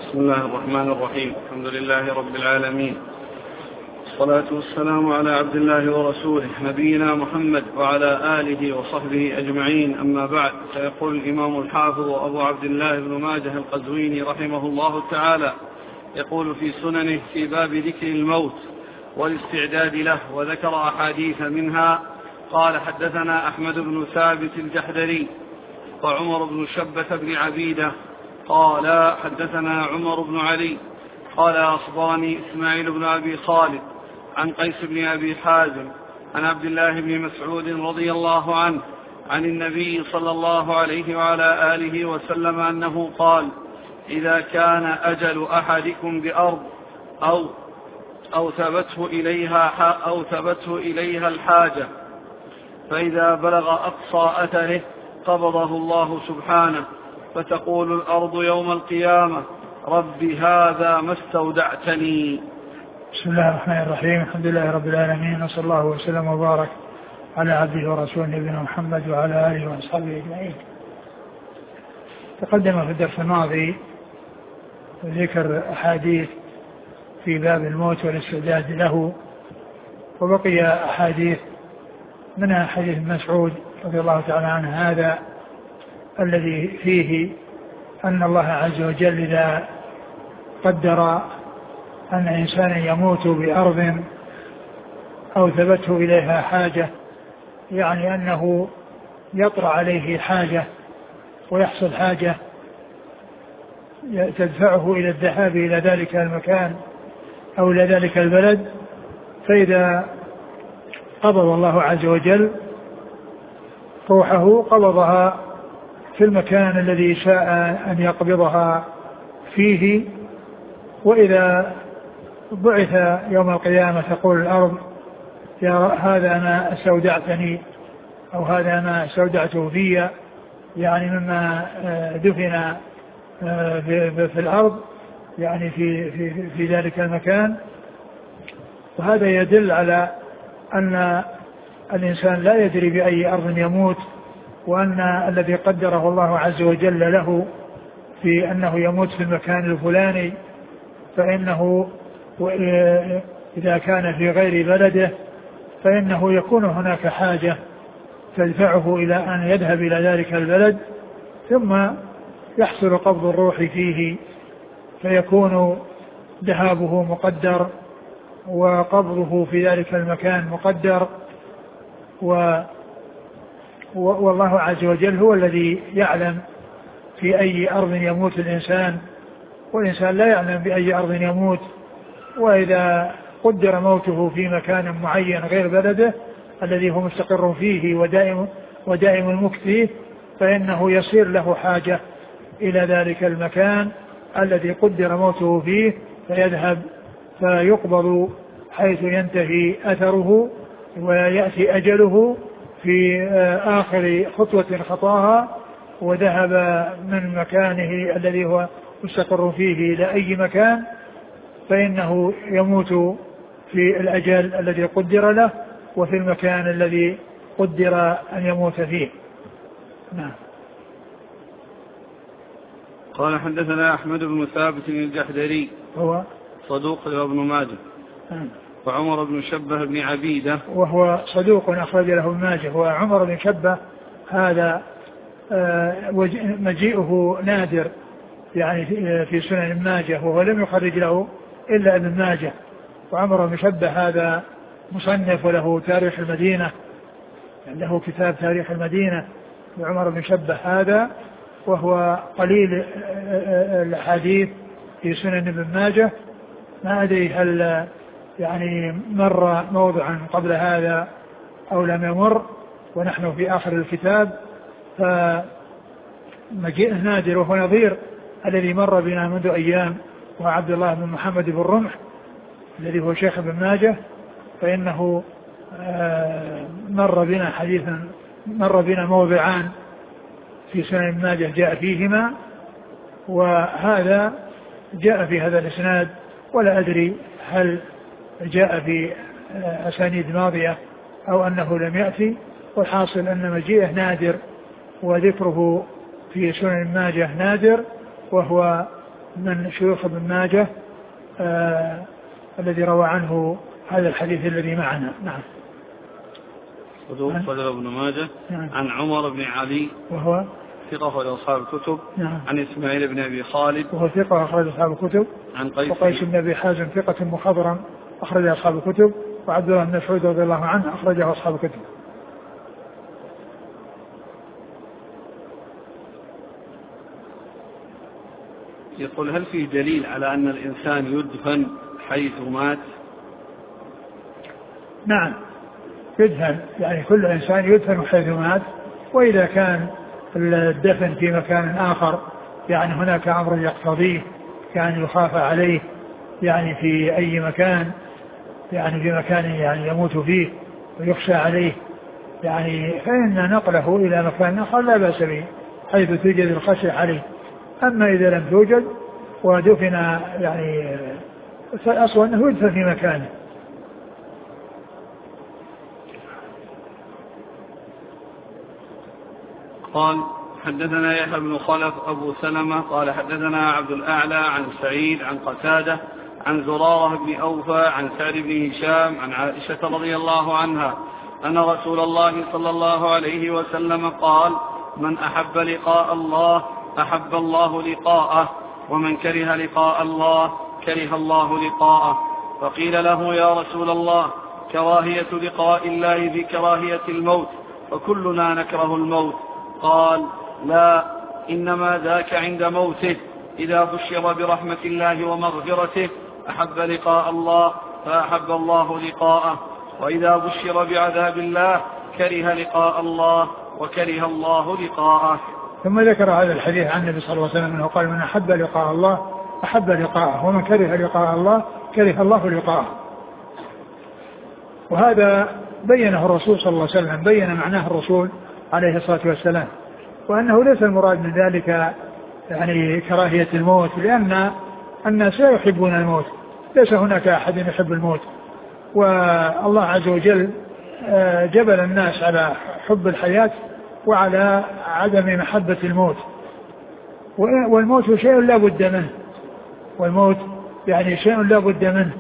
بسم الله الرحمن الرحيم. الحمد لله رب العالمين، والصلاة والسلام على عبد الله ورسوله نبينا محمد وعلى آله وصحبه أجمعين. أما بعد، فيقول الإمام الحافظ أبو عبد الله بن ماجه القزويني رحمه الله تعالى يقول في سننه في باب ذكر الموت والاستعداد له، وذكر أحاديث منها. قال: حدثنا أحمد بن ثابت الجحدري وعمر بن شبة بن عبيدة قال: حدثنا عمر بن علي قال: أخبرني إسماعيل بن أبي خالد عن قيس بن أبي حازم عن عبد الله بن مسعود رضي الله عنه عن النبي صلى الله عليه وعلى آله وسلم أنه قال: إذا كان أجل أحدكم بأرض أو ثبته إليها الحاجة، فإذا بلغ أقصى أثره قبضه الله سبحانه، فتقول الأرض يوم القيامة: رب هذا ما استودعتني. بسم الله الرحمن الرحيم. الحمد لله رب العالمين، وصلى الله وسلم وبارك على عبده ورسوله نبينا محمد وعلى آله وأصحابه أجمعين. تقدم في الدرس الماضي ذكر أحاديث في باب الموت والاستعداد له، وبقي أحاديث منها حديث مسعود رضي الله تعالى عنه هذا الذي فيه أن الله عز وجل إذا قدر أن إنسانا يموت بأرض أو ثبته إليها حاجة، يعني أنه يطرأ عليه حاجة ويحصل حاجة تدفعه إلى الذهاب إلى ذلك المكان أو إلى ذلك البلد، فإذا قبض الله عز وجل روحه قبضها في المكان الذي شاء أن يقبضها فيه. وإذا بعث يوم القيامة تقول الأرض: يا هذا ما استودعتني، أو هذا ما استودعته في، يعني مما دفن في الأرض، يعني في ذلك المكان. وهذا يدل على أن الإنسان لا يدري بأي أرض يموت، وأن الذي قدره الله عز وجل له في أنه يموت في المكان الفلاني، فإنه إذا كان في غير بلده فإنه يكون هناك حاجة تدفعه إلى أن يذهب إلى ذلك البلد، ثم يحصل قبض الروح فيه، فيكون ذهابه مقدر وقبضه في ذلك المكان مقدر. والله عز وجل هو الذي يعلم في أي أرض يموت الإنسان، والإنسان لا يعلم بأي أرض يموت. وإذا قدر موته في مكان معين غير بلده الذي هو مستقر فيه ودائم المكث فيه، فإنه يصير له حاجة إلى ذلك المكان الذي قدر موته فيه، فيذهب فيقبض حيث ينتهي أثره ويأتي أجله في آخر خطوة خطاها، وذهب من مكانه الذي هو مستقر فيه إلى أي مكان، فإنه يموت في الأجل الذي قدر له وفي المكان الذي قدر أن يموت فيه. نعم. قال: حدثنا أحمد بن ثابت الجحدري هو صدوق ابن ماجه، وعمر بن شبة بن عبيدة وهو صدوق أخرج له ابن ماجه. وعمر بن شبة هذا مجيئه نادر يعني في سنن ابن ماجه، وهو لم يخرج له إلا ابن ماجه. وعمر بن شبة هذا مصنف له تاريخ المدينة، عنده كتاب تاريخ المدينة لعمر بن شبة هذا، وهو قليل الحديث في سنن ابن ماجه. ما أدري هل يعني مر موضعا قبل هذا أو لم يمر، ونحن في آخر الكتاب، فمجيء نادر، وهو نظير الذي مر بنا منذ أيام، وعبد الله بن محمد بن رمح الذي هو شيخ ابن ماجه، فإنه مر بنا موضعان في سنن ابن ماجه جاء فيهما، وهذا جاء في هذا الإسناد، ولا أدري هل جاء في أسانيد ماضية أو أنه لم يأتي. والحاصل أن مجيئه نادر، وذكره في سنن ابن ماجه نادر، وهو من شيوخ ابن ماجه الذي روى عنه هذا الحديث الذي معنا. نعم. صدر ابن ماجه. نعم. عن عمر بن علي وهو ثقة أخرج أصحاب الكتب. نعم. عن إسماعيل بن أبي خالد وهو ثقة أخرج أصحاب الكتب. عن قيس بن أبي حازم ثقة مخضرم أخرج أصحاب الكتب. وعبد الله بن مسعود رضي الله عنه أخرجه أصحاب الكتب. يقول هل فيه دليل على أن الإنسان يدفن حيث مات؟ نعم يدفن، يعني كل إنسان يدفن حيث مات، وإذا كان الدفن في مكان آخر يعني هناك أمر يقتضيه كان يخاف عليه يعني في أي مكان، يعني في مكان يعني يموت فيه ويخشى عليه يعني فإن نقله إلى مكان آخر لا بأس به حيث توجد الخشية عليه. أما إذا لم توجد ودفن يعني فالأصل أنه يدفن في مكانه. قال حدثنا يحيى بن خلف أبو سلمة قال حدثنا عبد الأعلى عن سعيد عن قتادة عن زرارة بن أوفى عن سعد بن هشام عن عائشة رضي الله عنها أن رسول الله صلى الله عليه وسلم قال: من أحب لقاء الله أحب الله لقاءه، ومن كره لقاء الله كره الله لقاءه. فقيل له: يا رسول الله، كراهية لقاء الله بكراهية الموت، فكلنا نكره الموت. قال: لا، إنما ذاك عند موته، إذا بشر برحمة الله ومغفرته أحب لقاء الله فأحب الله لقاءه، وإذا بشر بعذاب الله كره لقاء الله وكره الله لقاءه. ثم ذكر هذا الحديث عن النبي صلى الله عليه وسلم أنه قال: من أحب لقاء الله أحب لقاءه، ومن كره لقاء الله كره الله لقاءه. وهذا بينه الرسول صلى الله عليه وسلم، بين معناه الرسول عليه الصلاة والسلام، وأنه ليس المراد من ذلك يعني كراهية الموت، لأن الناس لا يحبون الموت، ليس هناك أحد يحب الموت، والله عز وجل جبل الناس على حب الحياة وعلى عدم محبة الموت. والموت شيء لا بد منه، والموت يعني شيء لا بد منه،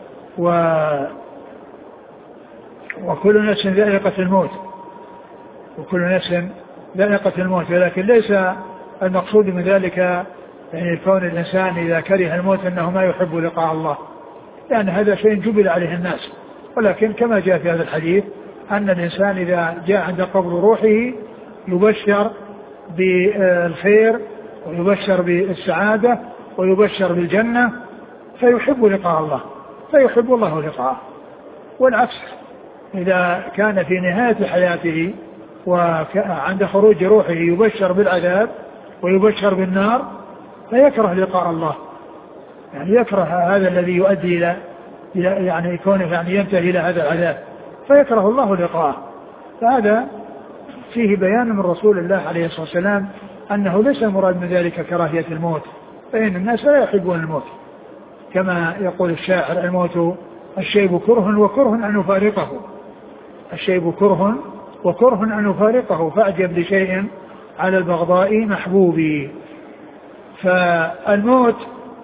وكل نفس ذائقة الموت، وكل نفس ذائقة الموت، ولكن ليس المقصود من ذلك يعني كون الإنسان إذا كره الموت أنه ما يحب لقاء الله، لأن هذا شيء جبل عليه الناس. ولكن كما جاء في هذا الحديث أن الإنسان إذا جاء عند قبض روحه يبشر بالخير ويبشر بالسعادة ويبشر بالجنة فيحب لقاء الله، فيحب الله لقاءه. والعكس إذا كان في نهاية حياته وعند خروج روحه يبشر بالعذاب ويبشر بالنار فيكره لقاء الله، يعني يكره هذا الذي يؤدي إلى يعني كونه يعني ينتهي إلى هذا العذاب فيكره الله لقاءه. فهذا فيه بيان من رسول الله عليه الصلاة والسلام أنه ليس المراد من ذلك كراهية الموت، فإن الناس لا يحبون الموت، كما يقول الشاعر: الموت الشيب كره وكره أن يفارقه، الشيب كره وكره أن يفارقه، فأعجب لشيء على البغضاء محبوبي. فالموت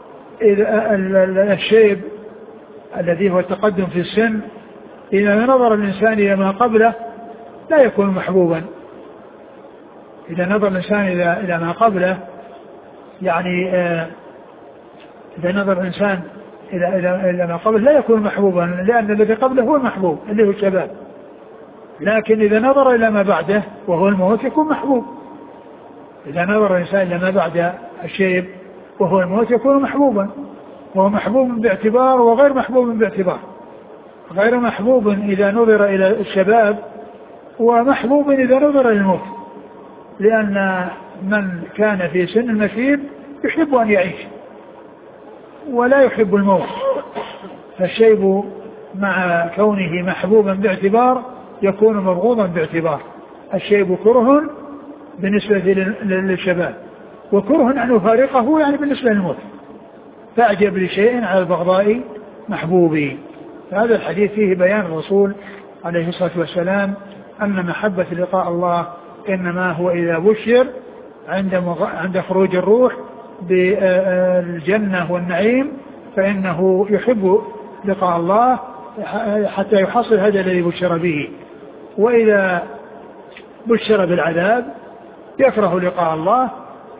الشيب الذي هو التقدم في السن إذا نظر الإنسان إلى ما قبله لا يكون محبوبا، إذا نظر الإنسان إلى ما قبله يعني إذا نظر الإنسان إلى ما قبله لا يكون محبوبا، لأن الذي قبله هو المحبوب اللي هو الشباب، لكن إذا نظر إلى ما بعده وهو الموت يكون محبوب. إذا نظر الإنسان إلى ما بعد الشيب وهو الموت يكون محبوبا، وهو محبوب باعتبار وغير محبوب باعتبار، غير محبوب إذا نظر إلى الشباب ومحبوب إذا نظر إلى الموت، لأن من كان في سن المشيب يحب أن يعيش ولا يحب الموت، فالشيب مع كونه محبوبا باعتبار يكون مبغوضا باعتبار. الشيب كره بالنسبة للشباب وكره أن يفارقه يعني بالنسبة للموت، فأعجب لشيء على البغضاء محبوبي. فهذا الحديث فيه بيان الرسول عليه الصلاة والسلام أن محبة لقاء الله إنما هو إذا بشر عند خروج الروح بالجنة والنعيم فإنه يحب لقاء الله حتى يحصل هذا الذي بشر به. وإذا بشر بالعذاب يكره لقاء الله،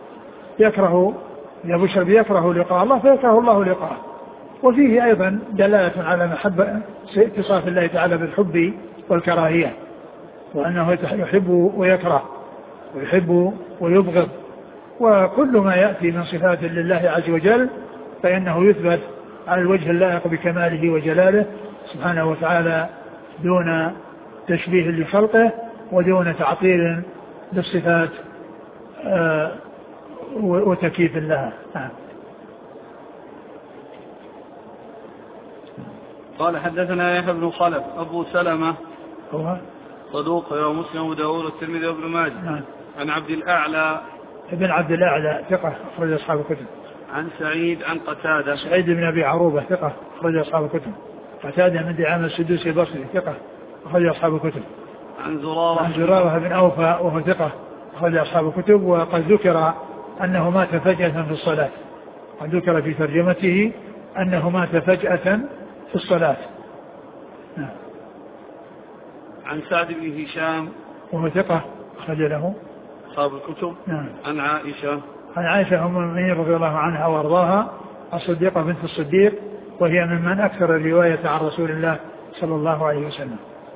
إذا بشر بيكره لقاء الله فيكره الله لقاءه. وفيه أيضا دلالة على محبة اتصاف الله تعالى بالحب والكراهية، وأنه يحب ويكره ويحب ويبغض، وكل ما يأتي من صفات لله عز وجل فإنه يثبت على الوجه اللائق بكماله وجلاله سبحانه وتعالى دون تشبيه لخلقه ودون تعطيل للصفات وتكييف لها. قال حدثنا يحيى بن خلف أبو سلمة هو صدوق ومسلم وداود والترمذي وابن ماجه. عن عبد الأعلى ابن عبد الأعلى ثقة أخرج أصحاب الكتب. عن سعيد عن قتادة سعيد بن أبي عروبة ثقة أخرج أصحاب الكتب. قتادة من دعامة السدوسي البصري ثقة أخرج أصحاب الكتب. عن زرارة بن أوفى وهو ثقة أخرج أصحاب الكتب. وقد ذكر أنه مات فجأة في الصلاة، قد ذكر في ترجمته أنه مات فجأة في الصلاة. عن سعد بن هشام وهو ثقة أخرج له أصحاب الكتب. عن عائشة أم المؤمنين رضي الله عنها وأرضاها الصديقة بنت الصديق، وهي ممن أكثر الرواية عن رسول الله صلى الله عليه وسلم.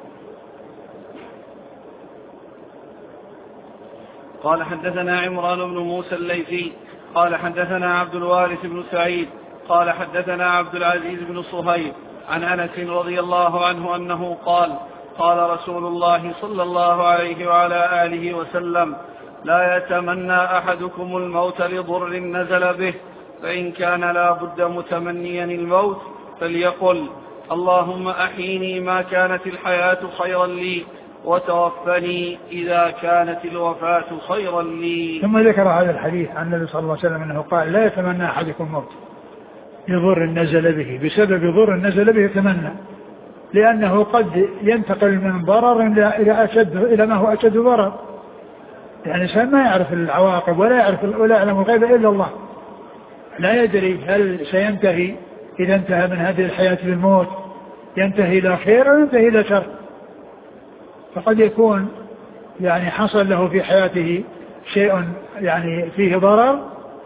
قال حدثنا عمران بن موسى الليثي قال حدثنا عبد الوارث بن سعيد قال حدثنا عبد العزيز بن صهيب عن أنس رضي الله عنه أنه قال رسول الله صلى الله عليه وعلى آله وسلم: لا يتمنى أحدكم الموت لضر نزل به، فإن كان لا بد متمنيا الموت فليقل: اللهم أحيني ما كانت الحياة خيرا لي، وتوفني إذا كانت الوفاة خيرا لي. ثم ذكر هذا الحديث عن النبي صلى الله عليه وسلم أنه قال: لا يتمنى أحدكم الموت لضر نزل به، بسبب ضر نزل به يتمنى، لأنه قد ينتقل من ضرر إلى ما هو أشد ضرر. يعني الإنسان ما يعرف العواقب ولا يعلم الغيب إلا الله، لا يدري هل سينتهي إذا انتهى من هذه الحياة بالموت ينتهي إلى خير أو ينتهي إلى شر. فقد يكون يعني حصل له في حياته شيء يعني فيه ضرر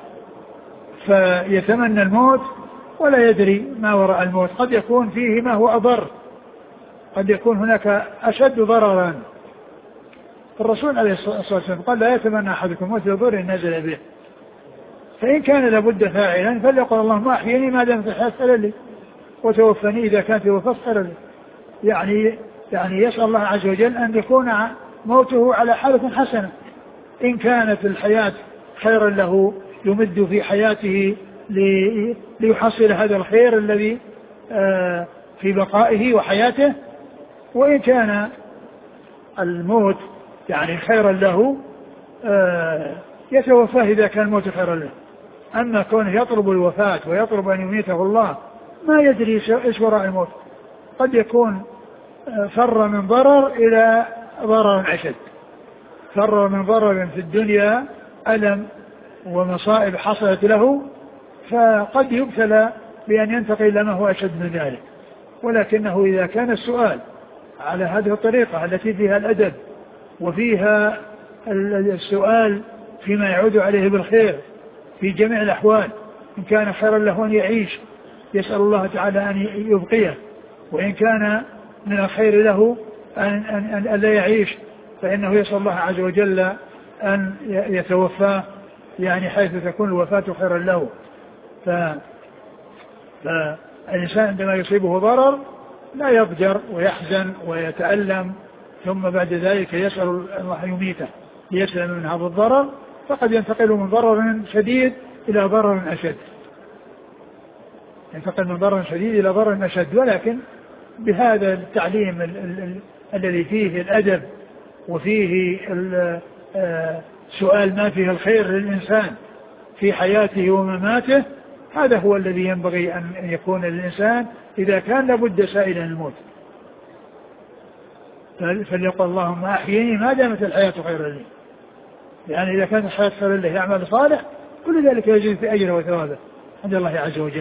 فيتمنى الموت ولا يدري ما وراء الموت، قد يكون فيه ما هو أضر، قد يكون هناك أشد ضررا. الرسول عليه الصلاة والسلام قال: لا يتمنى أحدكم الموت لضر نزل به، فإن كان لابد فاعلا فليقل: اللهم أحيني ما دامت الحياة خيرا لي، وتوفني إذا كانت الوفاة خيرا لي. يعني يسأل الله عز وجل أن يكون موته على حالة حسنة. إن كانت الحياة خيرا له يمد في حياته ليحصل هذا الخير الذي في بقائه وحياته، وإن كان الموت يعني خيرا له يتوفاه إذا كان الموت خيرا له. أما كونه يطلب الوفاة ويطلب أن يميته الله ما يدري إيش وراء الموت، قد يكون فر من ضرر إلى ضرر أشد، فر من ضرر في الدنيا ألم ومصائب حصلت له، فقد يبتلى بأن ينتقل إلى ما هو أشد من ذلك. ولكنه إذا كان السؤال على هذه الطريقة التي فيها الأدب وفيها السؤال فيما يعود عليه بالخير في جميع الأحوال، إن كان خيرا له أن يعيش يسأل الله تعالى أن يبقيه، وإن كان من الخير له أن لا يعيش فإنه يسأل الله عز وجل أن يتوفاه، يعني حيث تكون الوفاة خيرا له. فالإنسان عندما يصيبه ضرر لا يضجر ويحزن ويتألم ثم بعد ذلك يسأل الله يميته ليسلم من هذا الضرر، فقد ينتقل من ضرر شديد إلى ضرر أشد، ينتقل من ضرر شديد إلى ضرر أشد. ولكن بهذا التعليم الذي فيه الأدب وفيه سؤال ما فيه الخير للإنسان في حياته ومماته، هذا هو الذي ينبغي أن يكون للإنسان إذا كان لابد سائلا الموت، فليقل: اللهم أحيني ما دامت الحياة خيرا لي. يعني إذا كانت الحياة خيرا له يعمل صالح كل ذلك يزيد في أجره وثوابه عند الله عز وجل،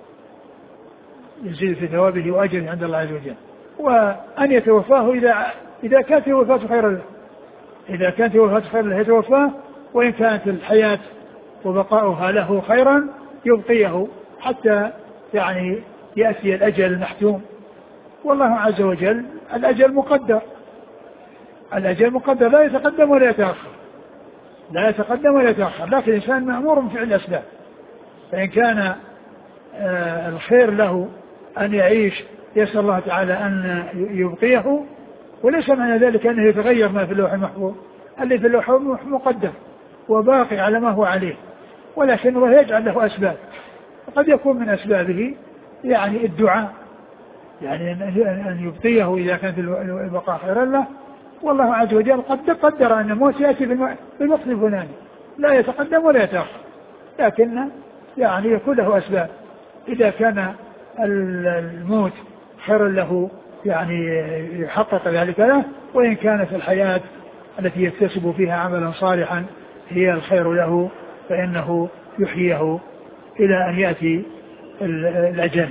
يزيد في ثوابه وأجره عند الله عز وجل. وأن يتوفاه إذا كانت الوفاة خيرا له، إذا كانت الوفاة خيرا له يتوفاه، وإن كانت الحياة وبقاؤها له خيرا يبقيه حتى يعني يأتي الأجل المحتوم. والله عز وجل الأجل مقدر، الأجل مقدر لا يتقدم ولا يتأخر، لا يتقدم ولا يتأخر، لكن الإنسان مأمور بفعل الأسباب. فإن كان الخير له أن يعيش يسأل الله تعالى أن يبقيه، وليس معنى ذلك أنه يتغير ما في اللوح المحفوظ، اللي في اللوح مقدر وباقي على ما هو عليه، ولكن الله يجعل له أسباب، وقد يكون من أسبابه يعني الدعاء، يعني أن يبقيه إذا كانت البقاء خيرا له. والله عز وجل قد قدر أن الموت يأتي بالوقت الفلاني، لا يتقدم ولا يتأخر، لكن يعني يكون له أسباب. إذا كان الموت خيرا له يعني يحقق ذلك له، وإن كانت الحياة التي يكتسب فيها عملا صالحا هي الخير له فإنه يحييه إلى أن يأتي الأجل.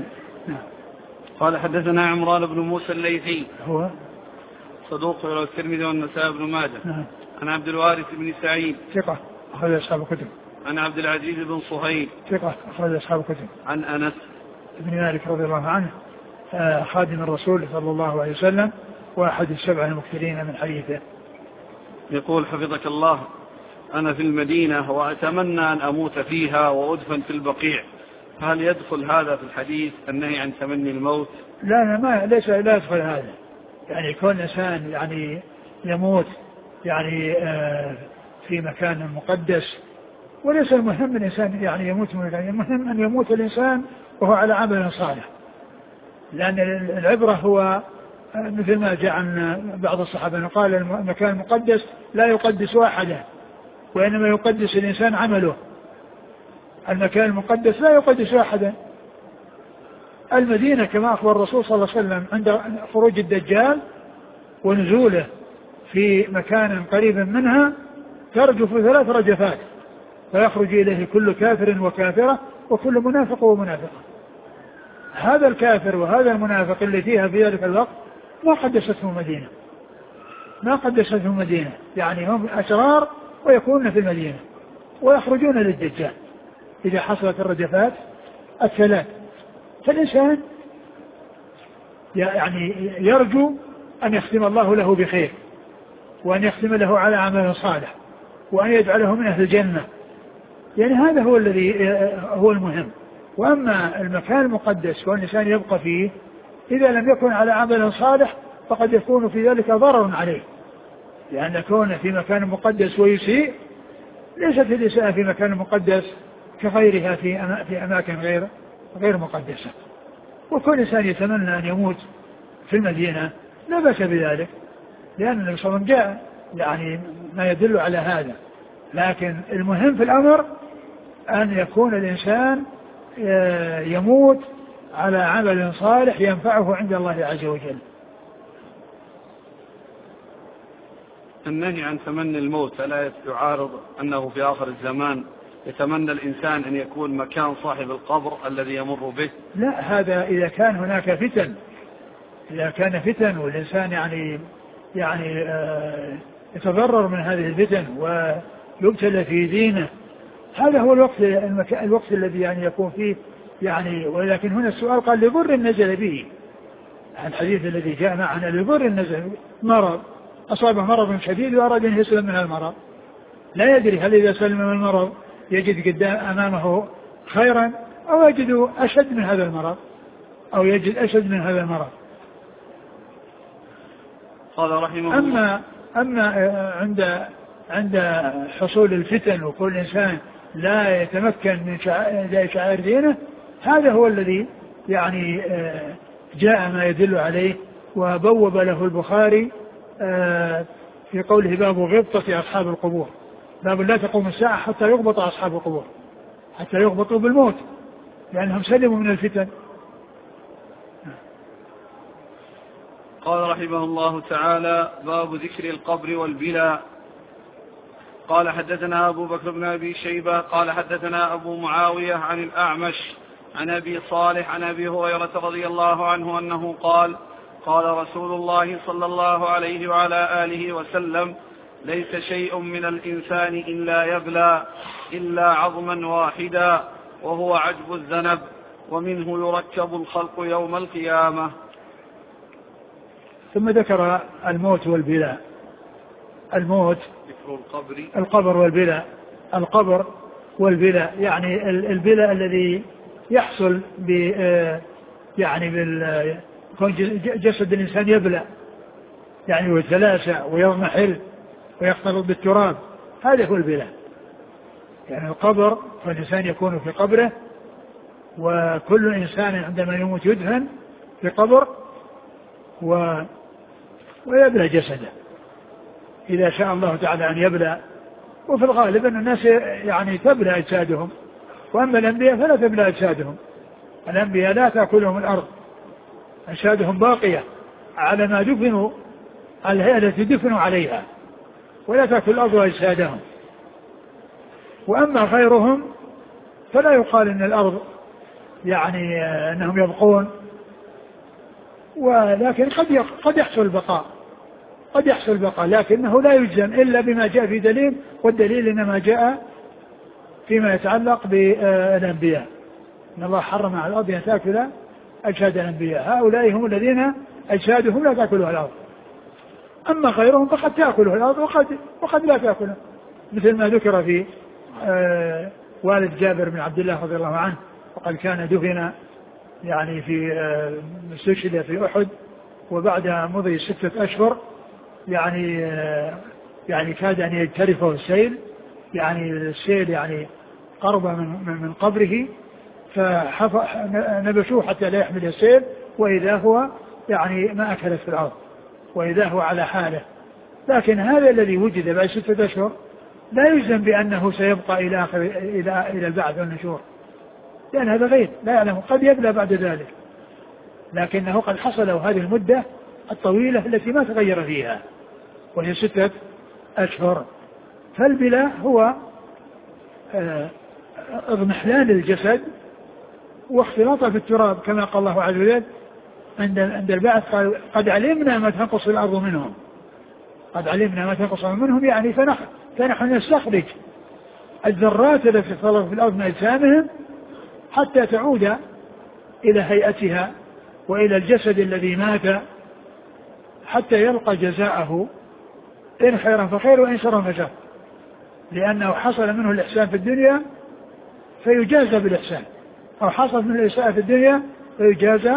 قال حدثنا عمران بن موسى الليثي هو صدوق رواه الترمذي والنسائي بن ماجه. عن عبد الوارث بن سعيد ثقة أخرج أصحاب الكتب. عن عبد العزيز بن صهيب ثقة أخرج أصحاب الكتب. عن أنس بن مالك رضي الله عنه خادم الرسول صلى الله عليه وسلم وأحد السبع المكثرين من حديثه. يقول حفظك الله: أنا في المدينة وأتمنى أن أموت فيها وأدفن في البقيع، هل يدخل هذا في الحديث النهي عن تمني الموت؟ لا لا يدخل هذا، يعني كون إنسان يعني يموت يعني في مكان مقدس، وليس المهم الإنسان يعني يموت من مكان، المهم أن يموت الإنسان وهو على عمل صالح، لأن العبرة هو مثل ما جاء عن بعض الصحابة قال: المكان المقدس لا يقدس أحدا، وإنما يقدس الإنسان عمله. المكان المقدس لا يقدس أحدا. المدينة كما أخبر الرسول صلى الله عليه وسلم عند خروج الدجال ونزوله في مكان قريب منها ترجف 3 رجفات، فيخرج إليه كل كافر وكافرة وكل منافق ومنافقة. هذا الكافر وهذا المنافق اللي فيها في ذلك الوقت ما قدستهم مدينة، ما قدستهم مدينة، يعني هم أشرار ويكونون في المدينة ويخرجون للدجال إذا حصلت الرجفات 3. فالإنسان يعني يرجو أن يختم الله له بخير، وأن يختم له على عمل صالح، وأن يجعله من أهل الجنة، يعني هذا هو الذي هو المهم. وأما المكان المقدس والإنسان يبقى فيه إذا لم يكن على عمل صالح فقد يكون في ذلك ضرر عليه، لأن كونه في مكان مقدس ويسيء ليست الإساءة في مكان مقدس كغيرها في أماكن غير مقدسة. وكل إنسان يتمنى أن يموت في المدينة لا بأس بذلك، لأن النبي صلى الله عليه وسلم جاء يعني ما يدل على هذا، لكن المهم في الأمر أن يكون الإنسان يموت على عمل صالح ينفعه عند الله عز وجل. النهي عن تمني الموت ألا يعارض أنه في آخر الزمان يتمنى الإنسان أن يكون مكان صاحب القبر الذي يمر به؟ لا، هذا إذا كان هناك فتن، إذا كان فتن والإنسان يعني يتضرر من هذه الفتن ويبتلى في دينه، هذا هو الوقت الذي يعني يكون فيه يعني. ولكن هنا السؤال قال: لضر نزل به، الحديث الذي جاء معنا لضر نزل، مرض أصابه مرض شديد وأراد أن يسلم من المرض، لا يدري هل إذا سلم من المرض يجد قدام أمامه خيرا أو يجد أشد من هذا المرض أو يجد أشد من هذا المرض. قال رحمه الله: أما عند حصول الفتن وكل إنسان لا يتمكن من شعائر دينه، هذا هو الذي يعني جاء ما يدل عليه. وبوب له البخاري في قوله: باب غبطة أصحاب القبور، باب لا تقوم الساعة حتى يغبط أصحاب القبور، حتى يغبطوا بالموت لأنهم سلموا من الفتن. قال رحمه الله تعالى: باب ذكر القبر والبلاء. قال حدثنا أبو بكر بن أبي شيبة قال حدثنا أبو معاوية عن الأعمش عن أبي صالح عن أبي هريرة رضي الله عنه أنه قال قال رسول الله صلى الله عليه وعلى آله وسلم ليس شيء من الإنسان إلا يبلى إلا عظما واحدا وهو عجب الذنب ومنه يركب الخلق يوم القيامة. ثم ذكر الموت والبلاء. الموت القبر والبلاء. القبر والبلاء يعني البلاء الذي يحصل يعني جسد الإنسان يبلى يعني ويتلاشى ويضمحل ويختلط بالتراب، هذا هو البلاء. يعني القبر فالإنسان يكون في قبره، وكل إنسان عندما يموت يدفن في قبر ويبلى جسده إذا شاء الله تعالى أن يبلى. وفي الغالب أن الناس يعني تبلى أجسادهم، وأما الأنبياء فلا تبلى أجسادهم. الأنبياء لا تأكلهم الأرض، أجسادهم باقية على ما دفنوا، على الهيئة التي دفنوا عليها، ولا تأكل الأرض أجسادهم. وأما غيرهم فلا يقال أن الأرض يعني أنهم يبقون، ولكن قد يحصل البقاء، قد يحصل البقاء، لكنه لا يجزم إلا بما جاء في دليل، والدليل إنما جاء فيما يتعلق بالأنبياء، إن الله حرم على الأرض أن تأكل أجساد الأنبياء، هؤلاء هم الذين أجسادهم لا تأكلها الأرض. أما غيرهم فقد تأكله الأرض وقد لا تأكله، مثل ما ذكر في والد جابر بن عبد الله رضي الله عنه، وقد كان دفن يعني في استشهد في أحد، وبعد مضي 6 أشهر يعني كاد أن يجترفه السيل، يعني السيل يعني قرب من قبره، فنبشوه حتى لا يحمل السيل، وإذا هو يعني ما أكلت في الأرض، وإذا هو على حاله. لكن هذا الذي وجد بعد 6 أشهر لا يجزم بأنه سيبقى إلى البعث والنشور، لأن هذا غيب لا يعلم، قد يبلى بعد ذلك، لكنه قد حصل هذه المدة الطويلة التي ما تغير فيها، وهي 6 أشهر. فالبلاء هو اضمحلال الجسد واختلاطه في التراب، كما قال الله عز وجل عند البعث قال قد علمنا ما تنقص الأرض منهم، قد علمنا ما تنقص منهم، يعني فنحن نستخرج الذرات التي تخلط في الأرض من أجسامهم حتى تعود إلى هيئتها وإلى الجسد الذي مات، حتى يلقى جزاءه إن خيرا فخير وإن شرا فشر، لأنه حصل منه الإحسان في الدنيا فيجازى بالإحسان، أو حصل منه الإساءة في الدنيا فيجازى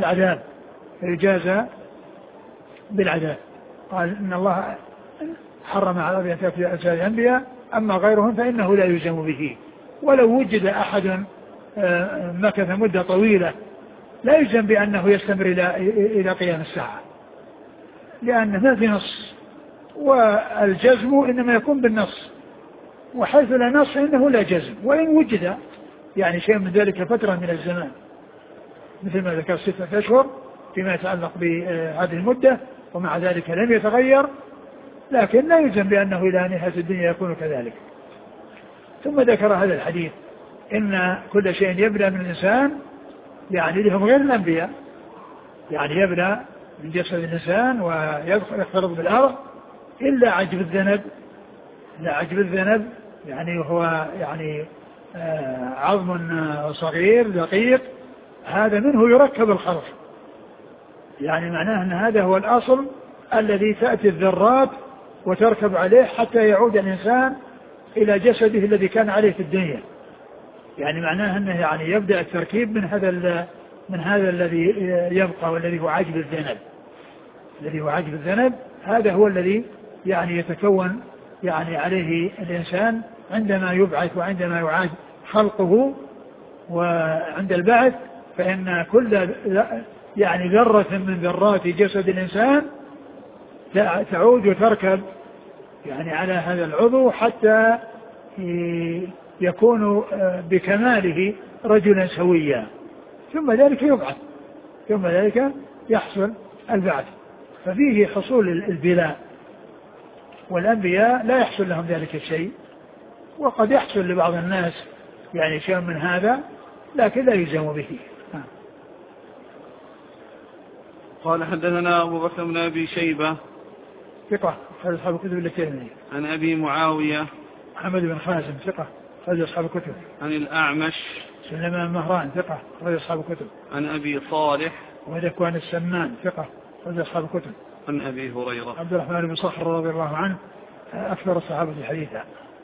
بالعذاب. قال إن الله حرم على الأرض أن تأكل أجساد الأنبياء، أما غيرهم فإنه لا يلزم به. ولو وجد أحد مكث مدة طويلة لا يلزم بأنه يستمر إلى قيام الساعة، لأن ما في نص، والجزم إنما يكون بالنص، وحيث لا نص إنه لا جزم، وإن وجد يعني شيء من ذلك فترة من الزمان، مثل ما ذكر 6 أشهر فيما يتعلق بهذه المدة، ومع ذلك لم يتغير، لكن لا يلزم بأنه إلى نهاية الدنيا يكون كذلك. ثم ذكر هذا الحديث إن كل شيء يبلى من الإنسان، يعني لهم غير الأنبياء، يعني يبلى من جسد الإنسان ويختلط بالأرض إلا عجب الذنب. لا عجب الذنب يعني هو يعني عظم صغير دقيق، هذا منه يركب الخلق، يعني معناه أن هذا هو الأصل الذي تأتي الذرات وتركب عليه حتى يعود الإنسان إلى جسده الذي كان عليه في الدنيا. يعني معناه أنه يعني يبدأ التركيب من هذا الذي يبقى، والذي هو عجب الذنب. الذي هو عجب الذنب هذا هو الذي يعني يتكون يعني عليه الإنسان عندما يبعث وعندما يعاد خلقه. وعند البعث فإن كل يعني ذرة من ذرات جسد الإنسان تعود وتركب يعني على هذا العضو حتى يكون بكماله رجلا سويا، ثم ذلك يبعث، ثم ذلك يحصل البعث. ففيه حصول البلاء والأنبياء لا يحصل لهم ذلك الشيء، وقد يحصل لبعض الناس يعني شيء من هذا لكن لا يلزم به. قال حدثنا أبو بكر بن أبي شيبة ثقة أخرج أصحاب الكتب الترمذي. عن أبي معاوية محمد بن خازم ثقة أخرج أصحاب الكتب. عن الأعمش سليمان بن مهران ثقة أخرج أصحاب الكتب. عن أبي صالح وذكوان السمان ثقة أخرج أصحاب الكتب. عن أبي هريرة عبد الرحمن بن صخر رضي الله عنه أكثر الصحابة حديثا.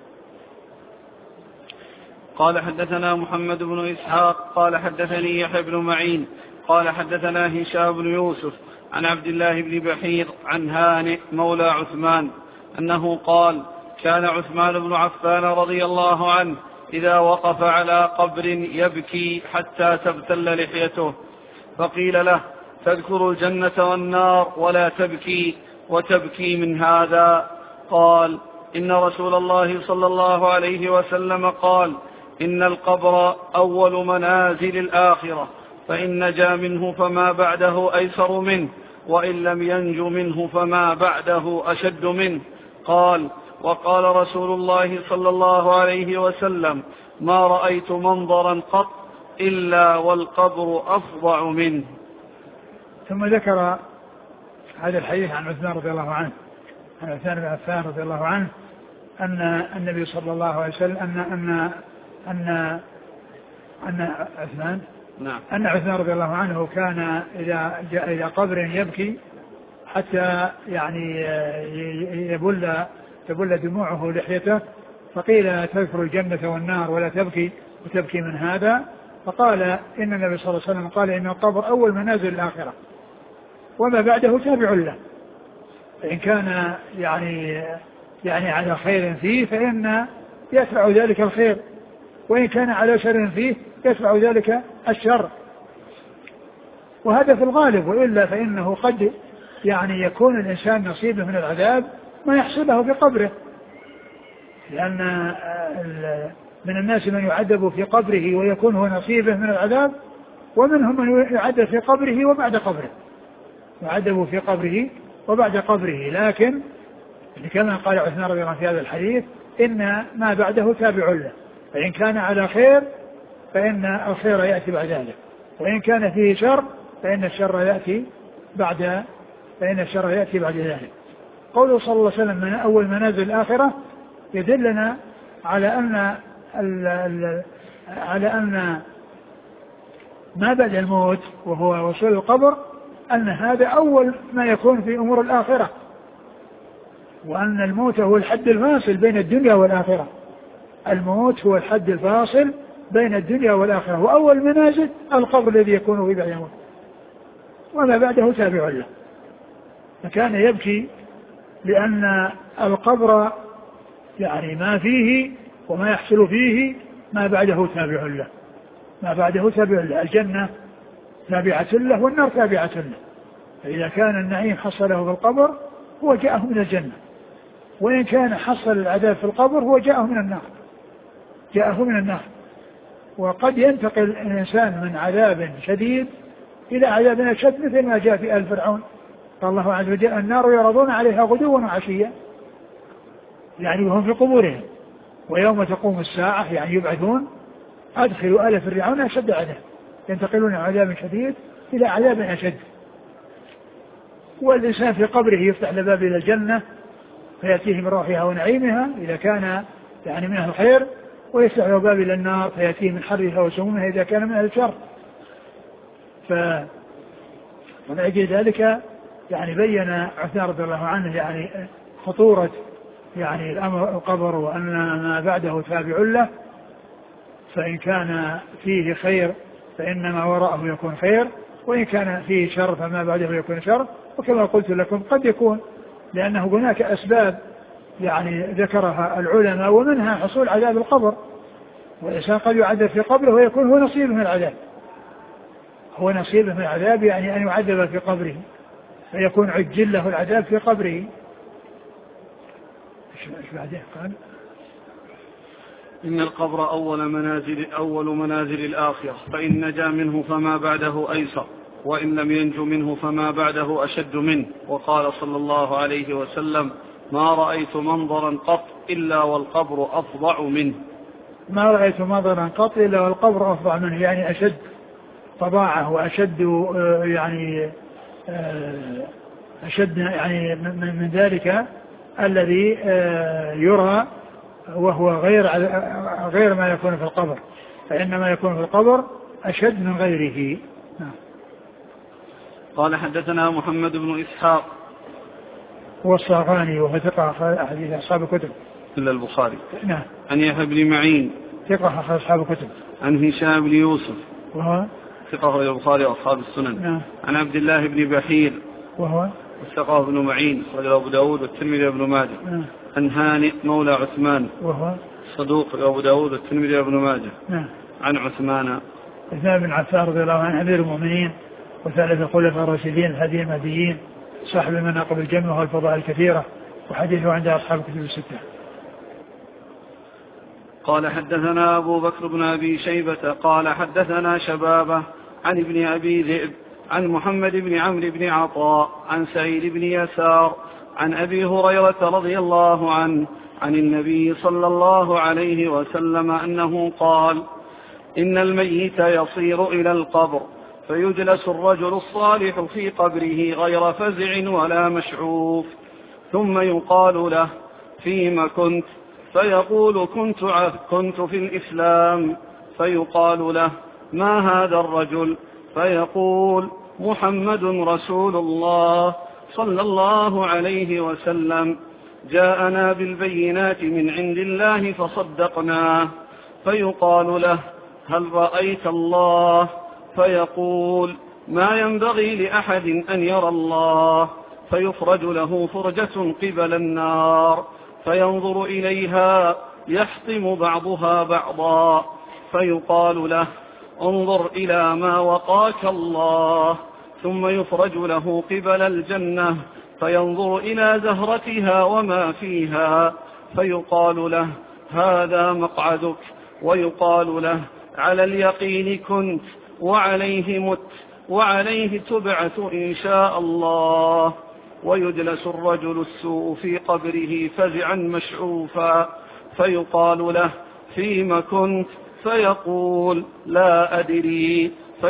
قال حدثنا محمد بن إسحاق قال حدثني يحيى بن معين قال حدثنا هشام بن يوسف عن عبد الله بن بحير عن هانئ مولى عثمان أنه قال كان عثمان بن عفان رضي الله عنه إذا وقف على قبر يبكي حتى تبتل لحيته، فقيل له تذكر الجنة والنار ولا تبكي وتبكي من هذا؟ قال إن رسول الله صلى الله عليه وسلم قال إن القبر أول منازل الآخرة، فإن نجا منه فما بعده أيسر منه، وإن لم ينج منه فما بعده أشد منه. قال وقال رسول الله صلى الله عليه وسلم ما رأيت منظرا قط إلا والقبر أفظع منه. ثم ذكر هذا الحديث عن عثمان رضي الله عنه، عن عثمان بن عفان رضي الله عنه أن النبي صلى الله عليه وسلم أن عثمان رضي الله عنه كان إذا جاء إلى قبر يبكي حتى يعني تبل دموعه لحيته، فقيل تذكر الجنة والنار ولا تبكي وتبكي من هذا؟ فقال إن النبي صلى الله عليه وسلم قال إن القبر أول منازل الآخرة وما بعده تابع له، فإن كان يعني على خير فيه فإن يتبع ذلك الخير، وإن كان على شر فيه يتبع ذلك الشر، وهذا في الغالب، وإلا فإنه قد يعني يكون الإنسان نصيبه من العذاب ما يحصله في قبره، لأن من الناس من يعذب في قبره ويكون هو نصيبه من العذاب، ومنهم من يعذب في قبره وبعد قبره، يعذب في قبره وبعد قبره، لكن كما قال عثمان رضي الله عنه في هذا الحديث إن ما بعده تابع له، فإن كان على خير فإن الخير يأتي بعد ذلك، وإن كان فيه شر فإن الشر يأتي بعد ذلك. قوله صلى الله عليه وسلم من أول منازل الآخرة يدلنا على أن ما بعد الموت وهو وصول القبر أن هذا أول ما يكون في أمور الآخرة، وأن الموت هو الحد الفاصل بين الدنيا والآخرة. الموت هو الحد الفاصل بين الدنيا والآخرة، وأول منازل القبر الذي يكون في بعد الموت، وما بعده تابع له. فكان يبكي لأن القبر يعني ما فيه وما يحصل فيه ما بعده تابع له، ما بعده تابع له، الجنة تابعة له والنار تابعة له، فإذا كان النعيم حصله في القبر هو جاءه من الجنة، وإن كان حصل العذاب في القبر هو جاءه من النار. وقد ينتقل الإنسان من عذاب شديد إلى عذاب أشد، مثل ما جاء في آل فرعون قال الله عز وجل النار يعرضون عليها غدوا وعشيا، يعني وهم في قبورهم، ويوم تقوم الساعة يعني يبعثون أدخلوا آل فرعون أشد عذاب، ينتقلون من عذاب شديد إلى عذاب أشد. والإنسان في قبره يفتح له باب إلى الجنة فيأتيه من روحها ونعيمها إذا كان يعني من أهل الخير، ويفتح له باب إلى النار فيأتيه من حرها وسمومها إذا كان من أهل الشر. ومن أجل ذلك يعني بين عثمان رضي الله عنه يعني خطورة يعني الأمر القبر، وأن ما بعده تابع له، فإن كان فيه خير فإن ما وراءه يكون خير، وإن كان فيه شر فما بعده يكون شر. وكما قلت لكم قد يكون لأنه هناك أسباب يعني ذكرها العلماء، ومنها حصول عذاب القبر، والإنسان قد يعذب في قبره ويكون هو نصيبه من العذاب، هو نصيبه من العذاب يعني أن يعذب في قبره فيكون عجل له العذاب في قبره. ايش بعده قال؟ إن القبر أول منازل الآخرة، فإن نجا منه فما بعده أيسر، وإن لم ينج منه فما بعده أشد منه. وقال صلى الله عليه وسلم ما رأيت منظرا قط إلا والقبر أفظع منه. ما رأيت منظرا قط إلا والقبر أفظع منه، يعني أشد طباعة وأشد يعني أشد يعني من ذلك الذي يرى وهو غير ما يكون في القبر، فإن ما يكون في القبر أشد من غيره. قال حدثنا محمد بن إسحاق هو الصاغاني وهو ثقة أحاديث أصحاب الكتب إلا البخاري. نعم. عن يحيى بن معين ثقة أصحاب الكتب. عن هشام بن يوسف وهو ثقة البخاري وأصحاب السنن. نعم. عن عبد الله بن بحير وهو ثقة بن معين رجل أبو داود والترمذي بن ماجه. نعم. عن هانئ مولى عثمان وهو صدوق أبو داود والترمذي بن ماجه. نعم. عن عثمان بن عفان رضي الله عنه أمير المؤمنين وثالث الخلفاء الراشدين الهادي المهديين صاحب المناقب الجمة والفضائل الكثيرة، وحديثه عند أصحاب الكتب الستة. قال حدثنا أبو بكر بن أبي شيبة قال حدثنا شبابة عن ابن أبي ذئب عن محمد بن عمرو بن عطاء عن سعيد بن يسار عن أبي هريرة رضي الله عنه عن النبي صلى الله عليه وسلم أنه قال: إن الميت يصير إلى القبر فيجلس الرجل الصالح في قبره غير فزع ولا مشعوف، ثم يقال له: فيم كنت؟ فيقول: كنت في الإسلام. فيقال له: ما هذا الرجل؟ فيقول: محمد رسول الله صلى الله عليه وسلم، جاءنا بالبينات من عند الله فصدقناه. فيقال له: هل رأيت الله؟ فيقول: ما ينبغي لأحد أن يرى الله. فيفرج له فرجة قبل النار فينظر إليها يحطم بعضها بعضا، فيقال له: انظر إلى ما وقاك الله. ثم يفرج له قبل الجنة فينظر إلى زهرتها وما فيها، فيقال له: هذا مقعدك. ويقال له: على اليقين كنت وعليه مت وعليه تبعث إن شاء الله. ويجلس الرجل السوء في قبره فزعا مشعوفا، فيقال له: فيم كنت؟ فيقول: لا أدري.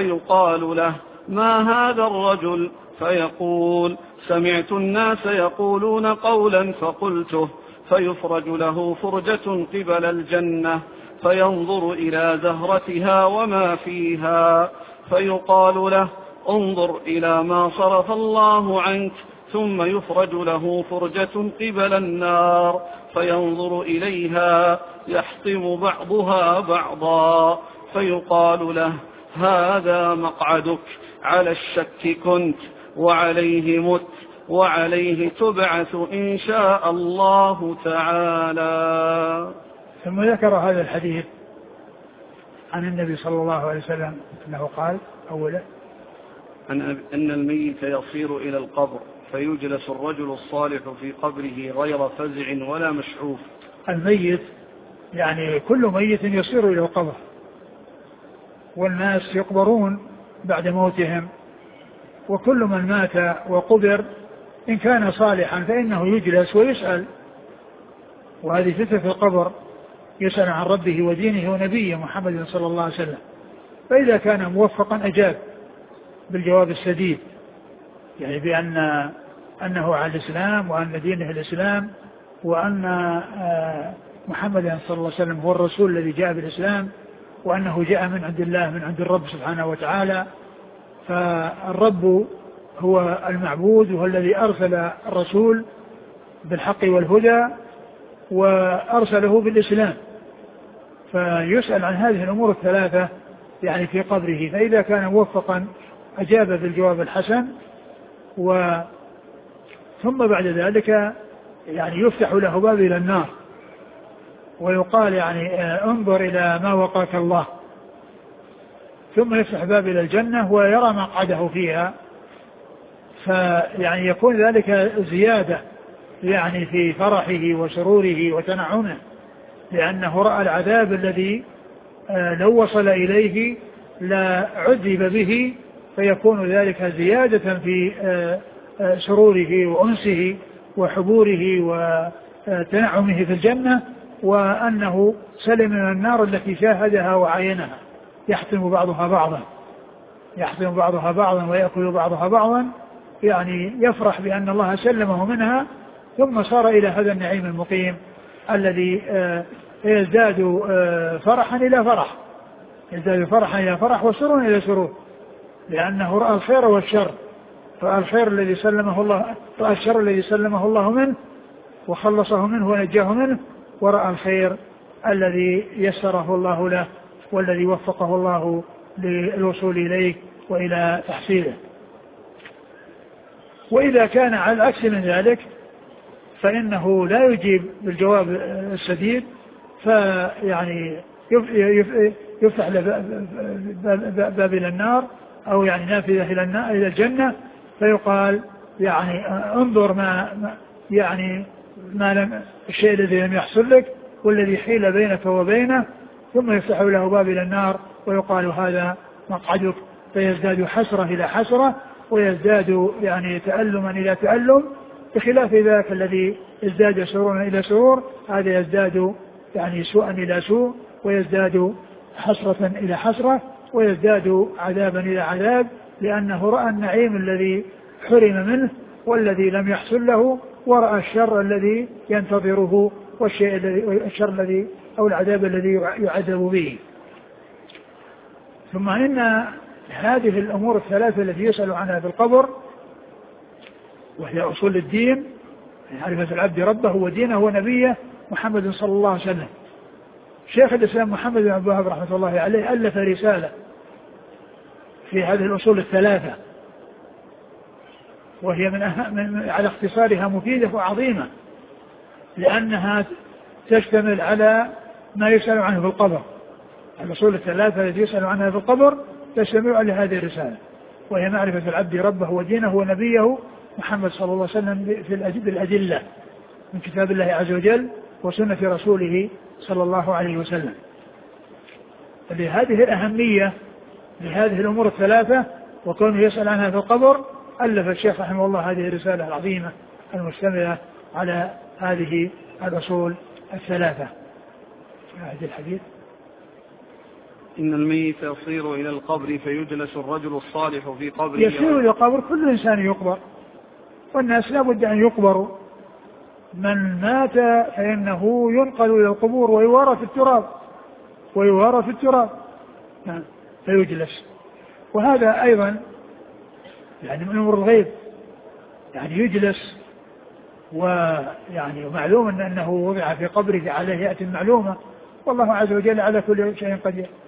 فيقال له: ما هذا الرجل؟ فيقول: سمعت الناس يقولون قولا فقلته. فيفرج له فرجة قبل الجنة فينظر إلى زهرتها وما فيها، فيقال له: انظر إلى ما صرف الله عنك. ثم يفرج له فرجة قبل النار فينظر إليها يحطم بعضها بعضا، فيقال له: هذا مقعدك. على الشك كنت وعليه مت وعليه تبعث إن شاء الله تعالى. ثم ذكر هذا الحديث عن النبي صلى الله عليه وسلم أنه قال أولا: أن الميت يصير إلى القبر فيجلس الرجل الصالح في قبره غير فزع ولا مشعوف. الميت يعني كل ميت يصير إلى القبر، والناس يقبرون بعد موتهم، وكل من مات وقبر إن كان صالحا فإنه يجلس ويسأل، وهذه فتنة في القبر، يسأل عن ربه ودينه ونبيه محمد صلى الله عليه وسلم. فإذا كان موفقا أجاب بالجواب السديد، يعني أنه على الإسلام وأن دينه الإسلام وأن محمد صلى الله عليه وسلم هو الرسول الذي جاء بالإسلام، وأنه جاء من عند الله من عند الرب سبحانه وتعالى. فالرب هو المعبود وهو الذي أرسل الرسول بالحق والهدى وأرسله بالإسلام، فيسأل عن هذه الأمور الثلاثة يعني في قبره. فإذا كان موفقا أجاب بالجواب الحسن، ثم بعد ذلك يعني يفتح له باب إلى النار ويقال يعني انظر إلى ما وقاك الله، ثم يفتح باب إلى الجنة ويرى مقعده فيها، فيعني يكون ذلك زيادة يعني في فرحه وسروره وتنعمه، لأنه رأى العذاب الذي لو وصل إليه لا عذب به، فيكون ذلك زيادة في سروره وأنسه وحبوره وتنعمه في الجنة، وأنه سلم من النار التي شاهدها وعاينها، يحتم بعضها بعضا ويأكل بعضها بعضا، يعني يفرح بأن الله سلمه منها، ثم صار إلى هذا النعيم المقيم الذي يزداد فرحا إلى فرح وسرور إلى سرور، لأنه رأى الخير والشر، رأى الخير الذي سلمه الله، رأى الشر الذي سلمه الله منه وخلصه منه ونجاه منه، ورأى الخير الذي يسره الله له والذي وفقه الله للوصول إليه وإلى تحصيله. وإذا كان على العكس من ذلك فإنه لا يجيب بالجواب السديد، فيعني يفتح باب إلى النار، أو يعني نافذة إلى الجنة، فيقال يعني انظر الشيء الذي لم يحصل لك والذي حيل بينك وبينه، ثم يفتح له باب إلى النار ويقال هذا مقعدك، فيزداد حسرة إلى حسرة، ويزداد يعني تألما إلى تألم، بخلاف ذاك الذي يزداد سرورا إلى سرور، هذا يزداد يعني سوءا إلى سوء، ويزداد حسرة إلى حسرة، ويزداد عذابا إلى عذاب، لأنه رأى النعيم الذي حرم منه والذي لم يحصل له، ورأى الشر الذي ينتظره الشر الذي أو العذاب الذي يعذب به. ثم إن هذه الأمور الثلاثة التي يسأل عنها في القبر، وهي أصول الدين، معرفة العبد ربه ودينه ونبيه محمد صلى الله عليه وسلم. شيخ الإسلام محمد بن عبد الوهاب رحمة الله عليه ألف رسالة في هذه الأصول الثلاثة، وهي على اختصارها مفيدة وعظيمة، لأنها تشتمل على ما يسأل عنه في القبر. الأصول الثلاثة التي يسأل عنها في القبر تشتمل على هذه الرسالة، وهي معرفة العبد ربه ودينه ونبيه محمد صلى الله عليه وسلم بالأدلة من كتاب الله عز وجل وسنة رسوله صلى الله عليه وسلم. لهذه الأهمية لهذه الأمور الثلاثة وكونه يسأل عنها في القبر، ألف الشيخ رحمه الله هذه الرسالة العظيمة المشتملة على هذه الأصول الثلاثة. هذا الحديث: إن الميت يصير إلى القبر فيجلس الرجل الصالح في قبره. يصير إلى القبر، كل إنسان يقبر، والناس لا بد أن يقبروا. من مات فإنه ينقل إلى القبور ويوارى في التراب فيجلس. وهذا أيضا يعني من أمور الغيب، يعني يجلس، ويعني معلوم أنه وضع في قبره على هيئة معلومة، والله عز وجل على كل شيء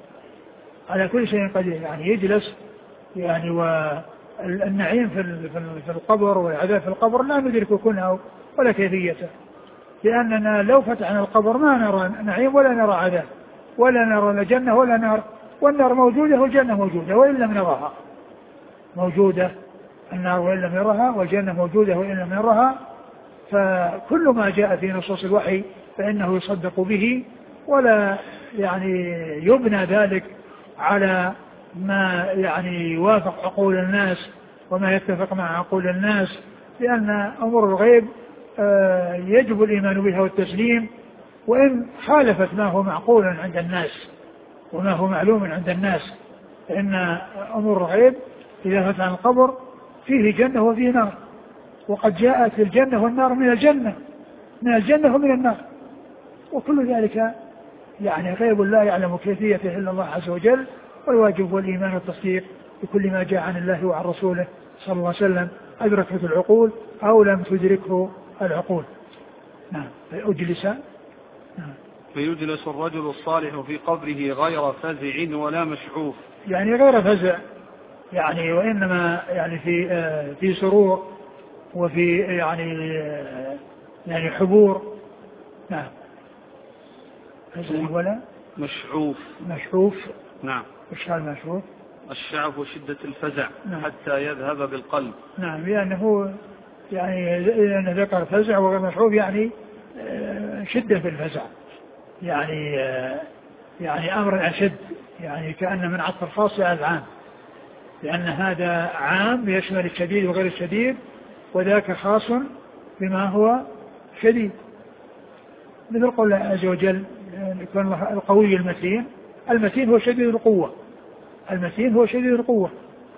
قدير، يعني يجلس يعني. والنعيم في القبر والعذاب في القبر لا ندرك كنه ولا كيفيته، لأننا لو فتحنا القبر ما نرى نعيم ولا نرى عذاب ولا نرى جنة ولا نار، والنار موجودة والجنة موجودة وإن لم نرها، موجودة النار وإن لم نرها، والجنة موجودة وإن لم نرها. فكل ما جاء في نصوص الوحي فإنه يصدق به، ولا يعني يبنى ذلك على ما يعني يوافق عقول الناس وما يتفق مع عقول الناس، لأن أمور الغيب يجب الإيمان بها والتسليم، وإن خالفت ما هو معقول عند الناس وما هو معلوم عند الناس، فإن أمور الغيب إذا فتح القبر فيه جنة وفيه نار، وقد جاءت الجنة والنار من الجنة ومن النار، وكل ذلك يعني غيب لا يعلم كيفيته إلا الله عز وجل. والواجب والإيمان والتصديق بكل ما جاء عن الله وعن رسوله صلى الله عليه وسلم، أدركته العقول أو لم تدركه العقول. نعم. فيجلس الرجل الصالح في قبره غير فزع ولا مشعوف، يعني غير فزع، يعني وإنما يعني في سرور وفي يعني حبور. نعم. ولا مشعوف. نعم. وش هذا مشعوف؟ الشعف وشدة الفزع. نعم. حتى يذهب بالقلب. نعم، لأنه يعني ذكر فزع وغير مشعوف، يعني شدة في الفزع، يعني أمر أشد، يعني كأن من عطف الخاص على العام، لأن هذا عام يشمل الشديد وغير الشديد، وذاك خاص بما هو شديد، مثل قول الله عز وجل يكون الله القوي المتين، المتين هو شديد القوة، المتين هو شديد القوة.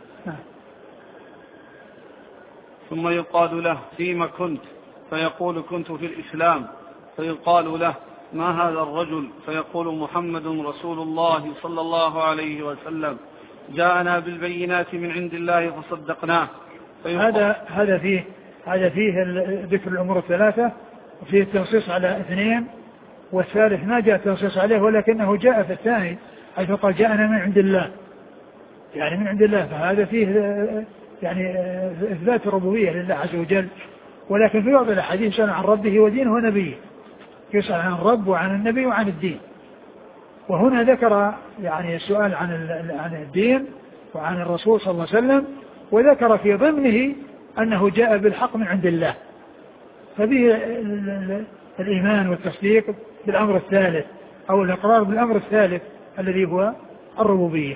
ثم يقال له فيما كنت؟ فيقول كنت في الإسلام. فيقال له ما هذا الرجل؟ فيقول محمد رسول الله صلى الله عليه وسلم، جاءنا بالبينات من عند الله فصدقناه. هذا فيه ذكر الأمور الثلاثة، وفيه التنصيص على اثنين، والثالث ما جاء التنصيص عليه، ولكنه جاء في الثاني حيث قال جاءنا من عند الله، يعني من عند الله، فهذا فيه يعني إثبات الربوبية لله عز وجل. ولكن في بعض الأحاديث يسأل عن ربه ودينه ونبيه، يسأل عن الرب وعن النبي وعن الدين، وهنا ذكر يعني السؤال عن الدين وعن الرسول صلى الله عليه وسلم، وذكر في ضمنه أنه جاء بالحق من عند الله، فبه الإيمان والتصديق بالأمر الثالث أو الإقرار بالأمر الثالث الذي هو الربوبية.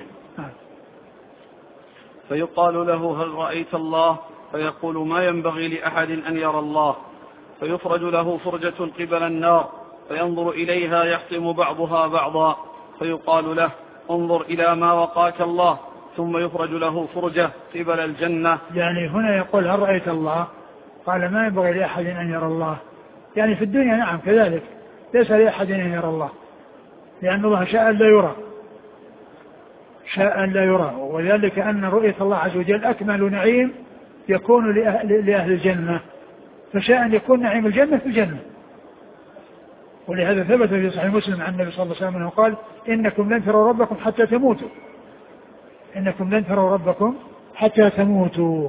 فيقال له هل رأيت الله؟ فيقول ما ينبغي لأحد أن يرى الله. فيفرج له فرجة قبل النار فينظر إليها يحطم بعضها بعضا، فيقال له انظر إلى ما وقاك الله، ثم يفرج له فرجة قبل الجنة. يعني هنا يقول هل رأيت الله؟ قال ما ينبغي لأحد أن يرى الله، يعني في الدنيا نعم كذلك ليس لأحد أن يرى الله، لأن الله شاء لا يرى، شاء لا يرى، وذلك أن رؤية الله عز وجل أكمل نعيم يكون لأهل الجنة، فشاء أن يكون نعيم الجنة في الجنة. ولهذا ثبت في صحيح مسلم عن النبي صلى الله عليه وسلم أنه قال إنكم لن تروا ربكم حتى تموتوا، إنكم لن تروا ربكم حتى تموتوا،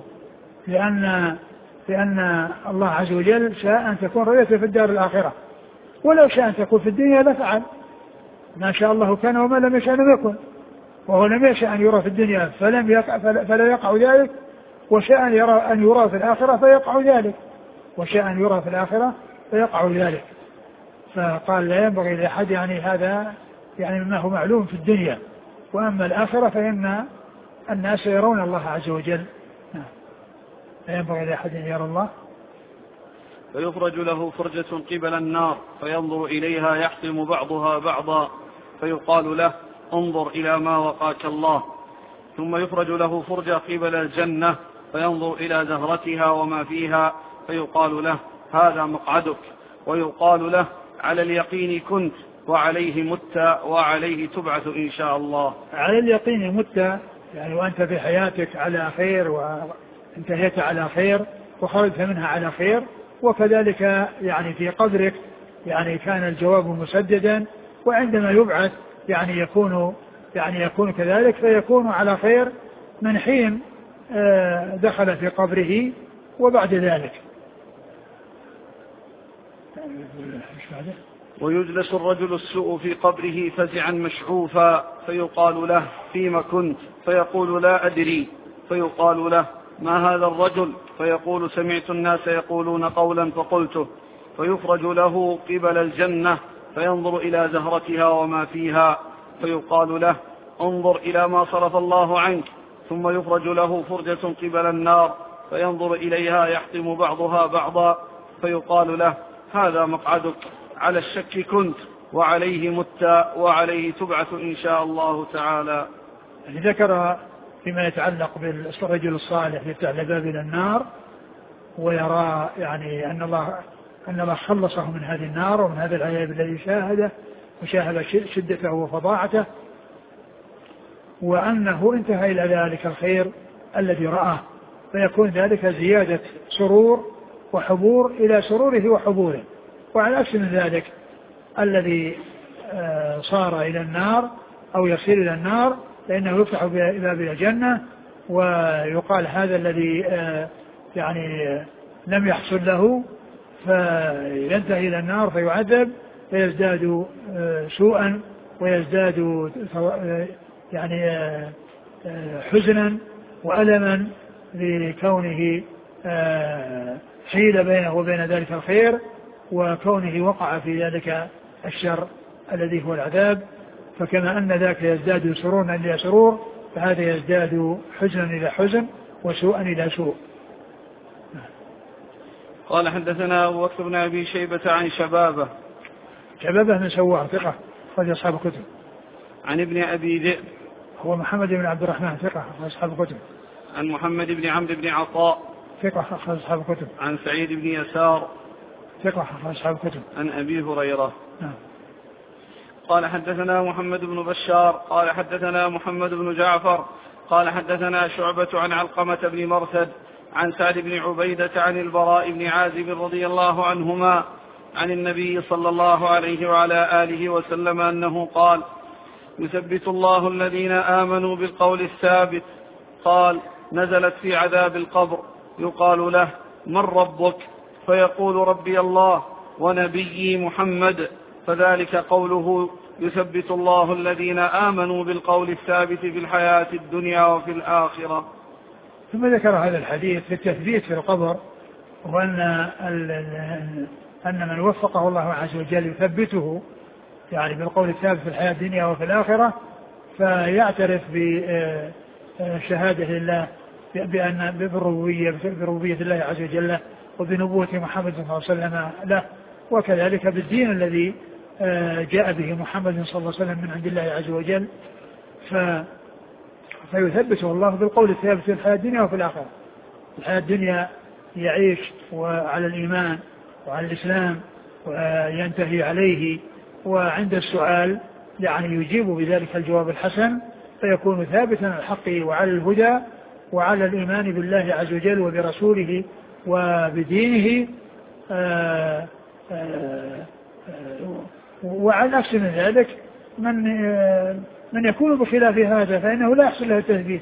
لأن الله عز وجل شاء أن تكون رؤيته في الدار الآخرة، ولو شاء أن تكون في الدنيا لفعل، ما شاء الله كان وما لم يشاء لم يكن، وهو لم يشاء أن يرى في الدنيا فلا يقع ذلك، وشاء أن يرى في الآخرة فيقع ذلك، وشاء أن يرى في الآخرة فيقع ذلك. فقال لا ينبغي لأحد، يعني هذا يعني مما هو معلوم في الدنيا، وأما الآخرة فإن الناس يرون الله عز وجل، لا ينبغي لأحد أن يرى الله. فيفرج له فرجة قبل النار فينظر إليها يحطم بعضها بعضا، فيقال له انظر إلى ما وقاك الله. ثم يفرج له فرجة قبل الجنة فينظر إلى زهرتها وما فيها، فيقال له هذا مقعدك. ويقال له على اليقين كنت وعليه مت وعليه تبعث إن شاء الله. على اليقين مت، يعني وأنت في حياتك على خير وانتهيت على خير وخرجت منها على خير، وكذلك يعني في قبرك يعني كان الجواب مسددا، وعندما يبعث يعني يكون كذلك، فيكون على خير من حين دخل في قبره وبعد ذلك. ويجلس الرجل السوء في قبره فزعا مشعوفا، فيقال له فيما كنت؟ فيقول لا أدري. فيقال له ما هذا الرجل؟ فيقول سمعت الناس يقولون قولا فقلته. فيفرج له قبل الجنة فينظر إلى زهرتها وما فيها، فيقال له انظر إلى ما صرف الله عنك. ثم يفرج له فرجة قبل النار فينظر إليها يحطم بعضها بعضا، فيقال له هذا مقعدك، على الشك كنت وعليه مت وعليه تبعث إن شاء الله تعالى. ذكر فيما يتعلق بالرجل الصالح يفتح باب إلى النار ويرى يعني أن الله خلصه من هذه النار ومن هذا العذاب الذي شاهده وشاهد شدته وفظاعته، وأنه انتهى إلى ذلك الخير الذي رآه، فيكون ذلك زيادة سرور وحبور إلى سروره وحبوره. وعلى عكس من ذلك الذي صار إلى النار أو يصير إلى النار فإنه يفتح باب الجنة ويقال هذا الذي يعني لم يحصل له، فينتهي إلى النار فيعذب فيزداد سوءا ويزداد يعني حزنا وألما لكونه حيل بينه وبين ذلك الخير، وكونه وقع في ذلك الشر الذي هو العذاب. فكما أن ذاك يزداد سرورا إلى سرور، فهذا يزداد حزنا إلى حزن وسوءا إلى سوء. قال حدثنا أبو بكر بن أبي شيبة عن شبابة بن سوار ثقة أخرج أصحاب الكتب. عن ابن أبي ذئب هو محمد بن عبد الرحمن ثقة أخرج أصحاب الكتب. عن محمد بن عمرو بن عطاء ثقة أخرج أصحاب الكتب. عن سعيد بن يسار ثقة أخرج أصحاب الكتب. عن أبي هريرة. نعم. قال حدثنا محمد بن بشار قال حدثنا محمد بن جعفر قال حدثنا شعبة عن علقمة بن مرثد عن سعد بن عبيدة عن البراء بن عازب رضي الله عنهما عن النبي صلى الله عليه وعلى آله وسلم أنه قال: يثبت الله الذين آمنوا بالقول الثابت. قال: نزلت في عذاب القبر يقال له: من ربك؟ فيقول: ربي الله ونبيي محمد. فذلك قوله: يثبت الله الذين آمنوا بالقول الثابت في الحياة الدنيا وفي الآخرة. ثم ذكر هذا الحديث في التثبيت في القبر، وأن من وفقه الله عز وجل يثبته يعني بالقول الثابت في الحياة الدنيا وفي الآخرة، فيعترف بشهادة الله بأن بربوبية الله عز وجل وبنبوة محمد صلى الله عليه وسلم له، وكذلك بالدين الذي جاء به محمد صلى الله عليه وسلم من عند الله عز وجل، فيثبته الله بالقول الثابت في الحياة الدنيا وفي الآخرة. الحياة الدنيا يعيش وعلى الإيمان وعلى الإسلام وينتهي عليه، وعند السؤال يعني يجيب بذلك الجواب الحسن، فيكون ثابتا على الحق وعلى الهدى وعلى الإيمان بالله عز وجل وبرسوله وبدينه، وعلى عكس من ذلك من يكون بخلاف هذا فإنه لا يحصل له التثبيت،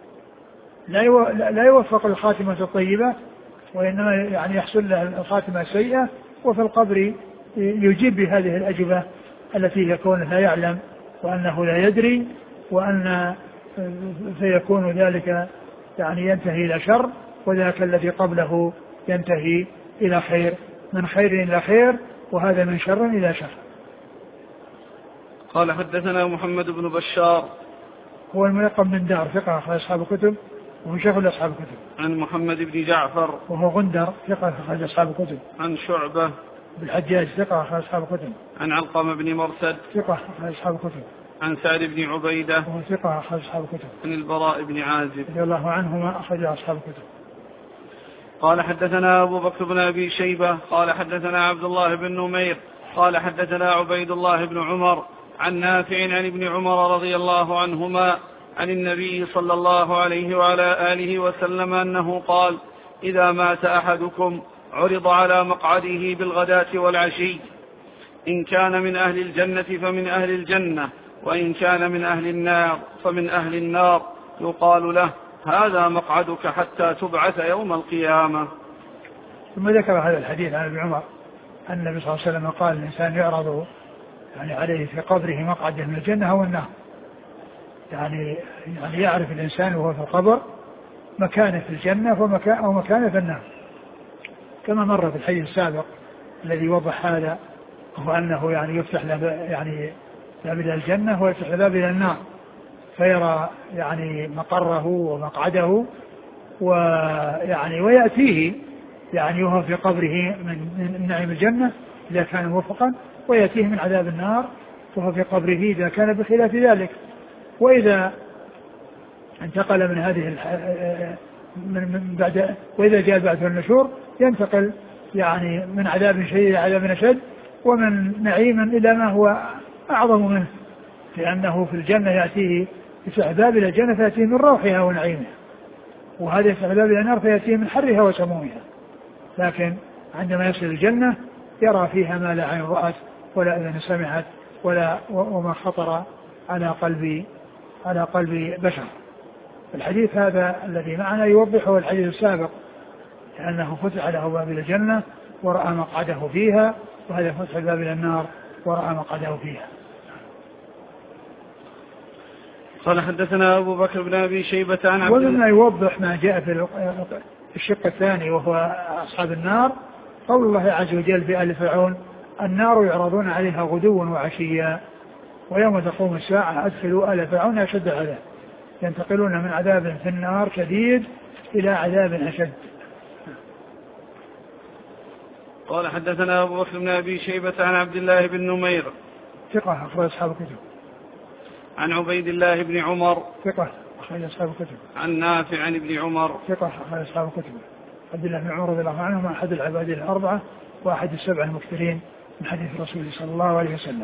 لا يوفق الخاتمة الطيبة، وإنما يعني يحصل له الخاتمة السيئة، وفي القبر يجيب بهذه الأجوبة التي يكون لا يعلم وأنه لا يدري، وأن فيكون ذلك يعني ينتهي إلى شر، وذاك الذي قبله ينتهي إلى خير، من خير إلى خير، وهذا من شر إلى شر. قال حدثنا محمد بن بشار هو الملقب من دار ثقة أخرج أصحاب الكتب وهو شيخ أصحاب الكتب. عن محمد بن جعفر وهو غندر ثقة أخرج أصحاب الكتب. عن شعبة بالحجاج ثقة أخرج أصحاب الكتب. عن علقمة بن مرثد ثقة أخرج أصحاب الكتب. عن سعد بن عبيدة وهو ثقة أخرج أصحاب الكتب. عن البراء بن عازب رضي الله عنهما أخرج أصحاب الكتب. قال حدثنا أبو بكر بن أبي شيبة قال حدثنا عبد الله بن نمير قال حدثنا عبيد الله بن عمر عن نافع عن ابن عمر رضي الله عنهما عن النبي صلى الله عليه وعلى آله وسلم أنه قال: إذا مات أحدكم عرض على مقعده بالغداة والعشي، إن كان من أهل الجنة فمن أهل الجنة، وإن كان من أهل النار فمن أهل النار، يقال له: هذا مقعدك حتى تبعث يوم القيامة. ثم ذكر هذا الحديث عن ابن عمر أن النبي صلى الله عليه وسلم قال: الإنسان يعرض يعني عليه في قبره مقعده من الجنة والنار، يعني يعرف الإنسان وهو في القبر مكانه في الجنة أو مكانه في النار، كما مر في الحديث السابق الذي وضح هذا، هو أنه يعني يفتح له يعني باب إلى الجنة ويفتح له باب إلى النار، فيرى يعني مقره ومقعده، ويعني ويأتيه يعني وهو في قبره من نعيم الجنة إذا كان موفقا، ويأتيه من عذاب النار وهو في قبره إذا كان بخلاف ذلك. وإذا انتقل من هذه من بعد، وإذا جاء بعد النشور ينتقل يعني من عذاب شديد إلى عذاب أشد، ومن نعيم إلى ما هو أعظم منه، لأنه في الجنة يأتيه يفتح باب إلى الجنة فيأتيه من روحها ونعيمها، وهذا يفتح باب إلى النار فيأتيه من حرها وسمومها. لكن عندما يصل الجنة يرى فيها ما لا عين رأت ولا أذن سمعت وما خطر على قلب بشر. الحديث هذا الذي معنا يوضحه الحديث السابق، لأنه فتح له باب إلى الجنة ورأى مقعده فيها، وهذا فتح الباب إلى النار ورأى مقعده فيها. قال حدثنا أبو بكر بن أبي شيبة عن عبد ومما يوضح ما جاء في الشق الثاني وهو أصحاب النار قول الله عز وجل في آل فرعون: النار يعرضون عليها غدوا وعشيا ويوم تقوم الساعة أدخلوا آل فرعون أشد العذاب، ينتقلون من عذاب في النار شديد إلى عذاب أشد. قال حدثنا أبو بكر بن أبي شيبة عن عبد الله بن نمير ثقة أخرج أصحاب الكتب. عن عبيد الله بن عمر ثقة أخرج أصحاب الكتب. عن نافع عن ابن عمر ثقة أخرج أصحاب الكتب. عبد الله بن عمر رضي الله عنهما أحد العباد الأربعة وأحد السبع المكثرين من حديث الرسول صلى الله عليه وسلم.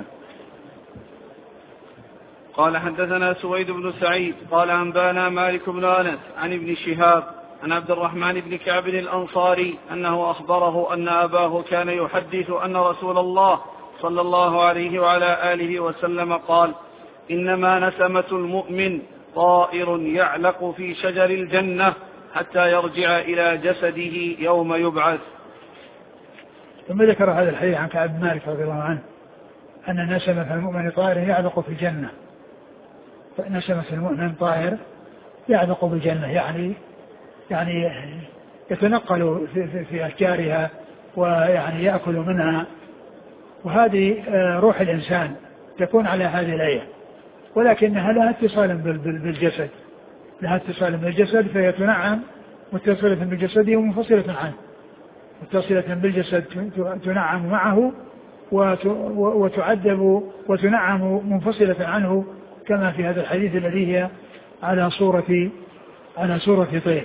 قال حدثنا سويد بن سعيد قال أنبانا مالك بن أنس عن ابن شهاب عن عبد الرحمن بن كعب الأنصاري أنه أخبره أن أباه كان يحدث أن رسول الله صلى الله عليه وعلى آله وسلم قال: إنما نسمة المؤمن طائر يعلق في شجر الجنة حتى يرجع إلى جسده يوم يبعث. ثم ذكر هذا الحديث عن كعب بن مالك رضي الله عنه أن نسمة المؤمن طائر يعلق في الجنة. نسمة المؤمن طائر يعلق بالجنة يعني يتنقل في أشجارها ويعني يأكل منها، وهذه روح الإنسان تكون على هذه الآية، ولكنها لها اتصال بالجسد، لها اتصال بالجسد، فهي تنعم متصلة بالجسد ومنفصلة عنه، متصلة بالجسد تنعم معه وتعذب وتنعم منفصلة عنه، كما في هذا الحديث الذي هي على صورة طير.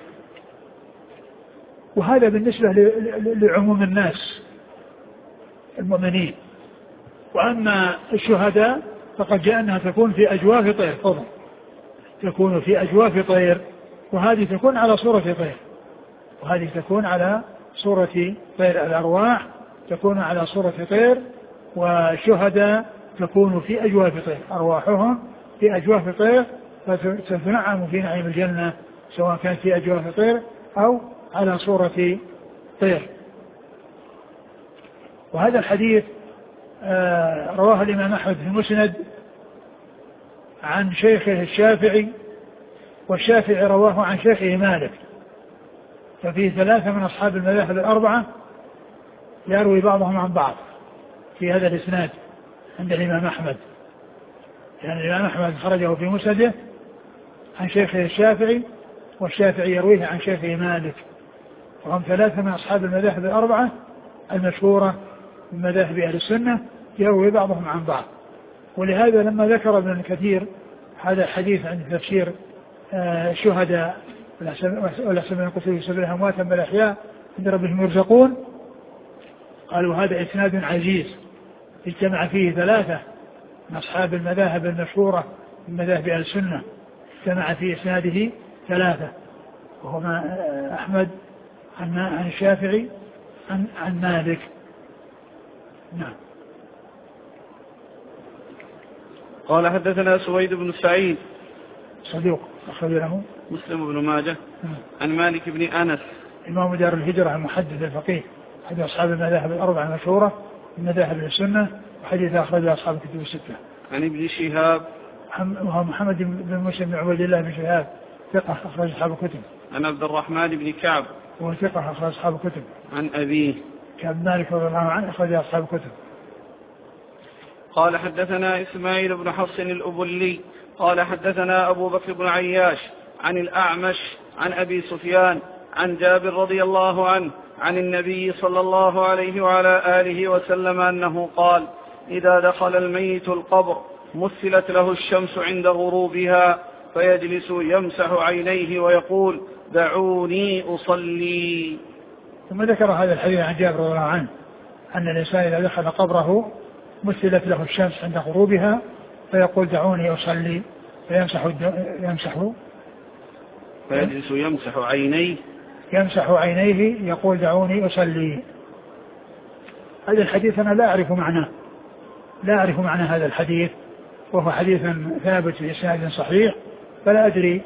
وهذا بالنسبة لعموم الناس المؤمنين. وأما الشهداء فقد جاء أنها تكون في أجواف طير، فضل تكون في أجواف طير، وهذه تكون على صورة طير، وهذه تكون على صورة طير. الأرواح تكون على صورة طير، والشهداء تكون في أجواف طير، أرواحهم في أجواف طير، فتنعم في نعيم الجنة سواء كانت في أجواف طير أو على صورة طير. وهذا الحديث رواه الإمام أحمد في المسند عن شيخه الشافعي، والشافعي رواه عن شيخه مالك، ففيه ثلاثة من أصحاب المذاهب الأربعة يروي بعضهم عن بعض في هذا الإسناد عند الإمام أحمد. يعني الإمام أحمد خرجه في مسنده عن شيخه الشافعي، والشافعي يرويه عن شيخه مالك، وهم ثلاثة من أصحاب المذاهب الأربعة المشهورة من مذاهب أهل السنة يروي بعضهم عن بعض. ولهذا لما ذكر ابن كثير هذا الحديث عند تفسير الشهداء والأحسن من القتل في سبيل أمواتا بل أحياء عند ربهم يرزقون، قالوا هذا إسناد عزيز اجتمع فيه ثلاثة من أصحاب المذاهب المشهورة من مذاهب أهل السنة، اجتمع في إسناده ثلاثة، وهما أحمد عن الشافعي عن مالك. نعم. قال حدثنا سويد بن سعيد صدوق أخرج له مسلم بن ماجه عن مالك بن أنس إمام دار الهجرة المحدث الفقيه أحد أصحاب المذاهب الأربعة المشهورة من مذاهب السنة، وحديث أخرج أصحاب الكتب الستة. عن ابن شهاب وهو محمد بن مسلم بن عبيد الله بن شهاب ثقة أخرج أصحاب الكتب. عن عبد الرحمن بن كعب وهو ثقة أخرج أصحاب الكتب. عن أبيه كعب مالك رضي الله عنه أخرج أصحاب الكتب. قال حدثنا إسماعيل بن حفص الأبلي قال حدثنا أبو بكر بن عياش عن الأعمش عن أبي سفيان عن جابر رضي الله عنه عن النبي صلى الله عليه وعلى آله وسلم أنه قال: إذا دخل الميت القبر مثلت له الشمس عند غروبها فيجلس يمسح عينيه ويقول: دعوني أصلي. ثم ذكر هذا الحديث عن جابر رضي الله عنه أن الإنسان إذا دخل قبره مثلت له الشمس عند غروبها فيقول: دعوني أصلي، فيجلس يمسح عينيه يقول: دعوني أصلي. هذا الحديث أنا لا أعرف معنى هذا الحديث، وهو حديث ثابت في إسناد صحيح، فلا أدري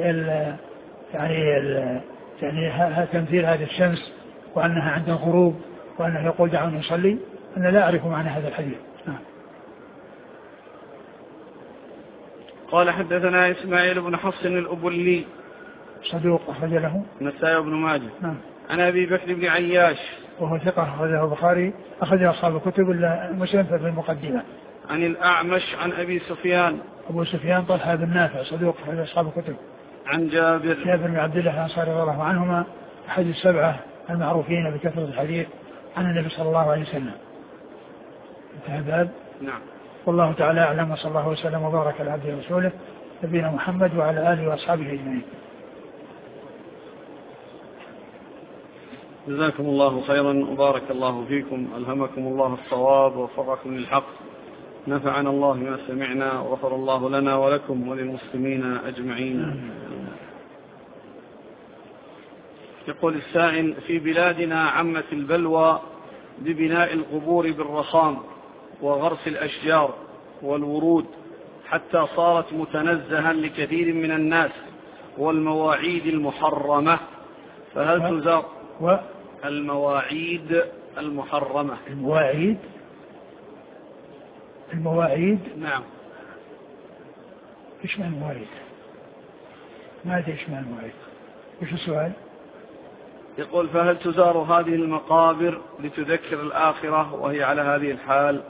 يعني تمثيل هذه الشمس وأنها عند الغروب وأنه يقول: دعوني أصلي، أنا لا أعرف معنى هذا الحديث. قال حدثنا إسماعيل بن حفص الأبلي صدوق أخرج له النسائي بن ماجه عن أبي بكر بن عياش وهو ثقة أخرجه البخاري أخرج أصحاب الكتب إلا مسلم في المقدمة. عن الأعمش عن أبي سفيان أبو سفيان طلحة بن نافع صدوق أخرج أصحاب الكتب. عن جابر بن عبد الله الأنصاري رضي الله عنهما أحد السبعة المعروفين بكثرة الحديث عن النبي صلى الله عليه وسلم. انتهى الباب. نعم. والله تعالى أعلم، وصلى الله وسلم وبارك على عبده ورسوله نبينا محمد وعلى آله وأصحابه أجمعين. جزاكم الله خيرا وبارك الله فيكم، ألهمكم الله الصواب ووفقكم للحق، نفعنا الله ما سمعنا وغفر الله لنا ولكم وللمسلمين أجمعين. يقول السائل: في بلادنا عمت البلوى ببناء القبور بالرخام وغرس الأشجار والورود حتى صارت متنزها لكثير من الناس والمواعيد المحرمة، فهل تزار المواعيد المحرمة؟ المواعيد نعم. ايش معنى المواعيد؟ ما ادري ايش معنى المواعيد. ايش السؤال؟ يقول: فهل تزار هذه المقابر لتذكر الآخرة وهي على هذه الحال؟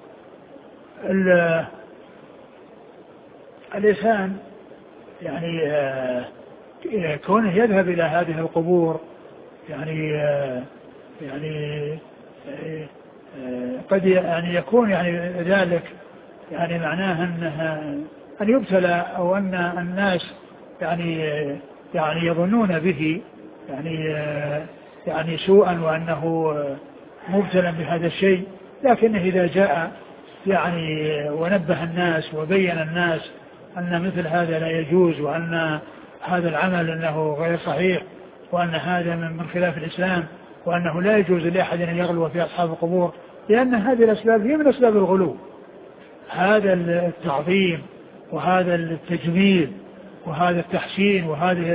الإنسان يعني كونه يذهب إلى هذه القبور يعني قد يعني يكون يعني ذلك يعني معناه أن يبتلى أو أن الناس يعني يظنون به يعني سوءا وأنه مبتلى بهذا الشيء، لكنه إذا جاء يعني ونبه الناس وبين الناس أن مثل هذا لا يجوز، وأن هذا العمل أنه غير صحيح، وأن هذا من خلاف الإسلام، وأنه لا يجوز لأحد أن يغلو في أصحاب القبور، لأن هذه الأسباب هي من أسباب الغلو. هذا التعظيم وهذا التجميل وهذا التحسين وهذه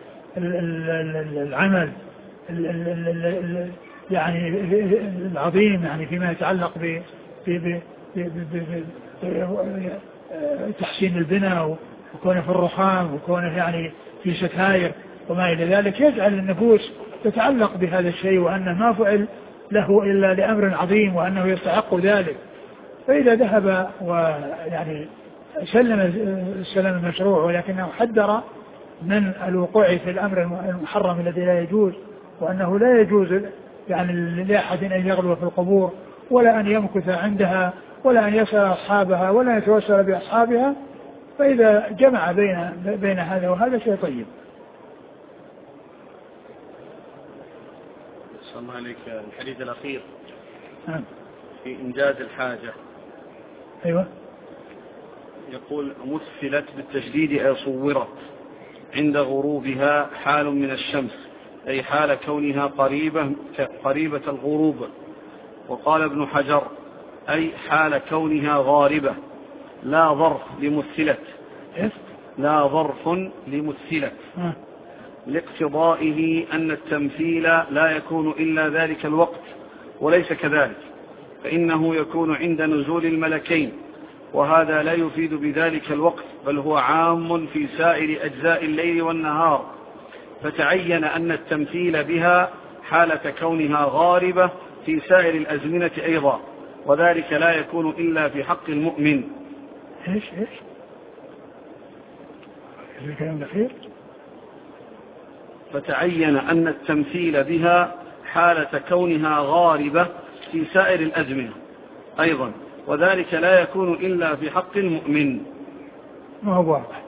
العمل يعني العظيم يعني فيما يتعلق تحسين البناء وكونه في الرخام وكونه يعني في ستاير وما إلى ذلك، يجعل النفوس تتعلق بهذا الشيء وأنه ما فعل له إلا لأمر عظيم وأنه يستحق ذلك. فإذا ذهب ويعني سلم المشروع ولكنه حذر من الوقوع في الأمر المحرم الذي لا يجوز، وأنه لا يجوز يعني لأحد أن يغلو في القبور ولا أن يمكث عندها ولا أن يسأل أصحابها ولا يتوسل بأصحابها، فإذا جمع بين هذا وهذا شيء طيب. صلى الله عليك. الحديث الأخير في إنجاز الحاجة. أيوة. يقول: مثلت بالتشديد أي صورت عند غروبها حال من الشمس، أي حال كونها قريبة الغروب. وقال ابن حجر: أي حال كونها غاربة، لا ظرف لمثلت، لا ظرف لمثلت، لاقتضائه أن التمثيل لا يكون إلا ذلك الوقت، وليس كذلك، فإنه يكون عند نزول الملكين، وهذا لا يفيد بذلك الوقت، بل هو عام في سائر أجزاء الليل والنهار، فتعين أن التمثيل بها حالة كونها غاربة في سائر الأزمنة أيضا، وذلك لا يكون إلا في حق المؤمن. إيش الكلام الأخير؟ فتعين أن التمثيل بها حالة كونها غاربة في سائر الأزمنة أيضا، وذلك لا يكون إلا في حق المؤمن. ما هو واضح.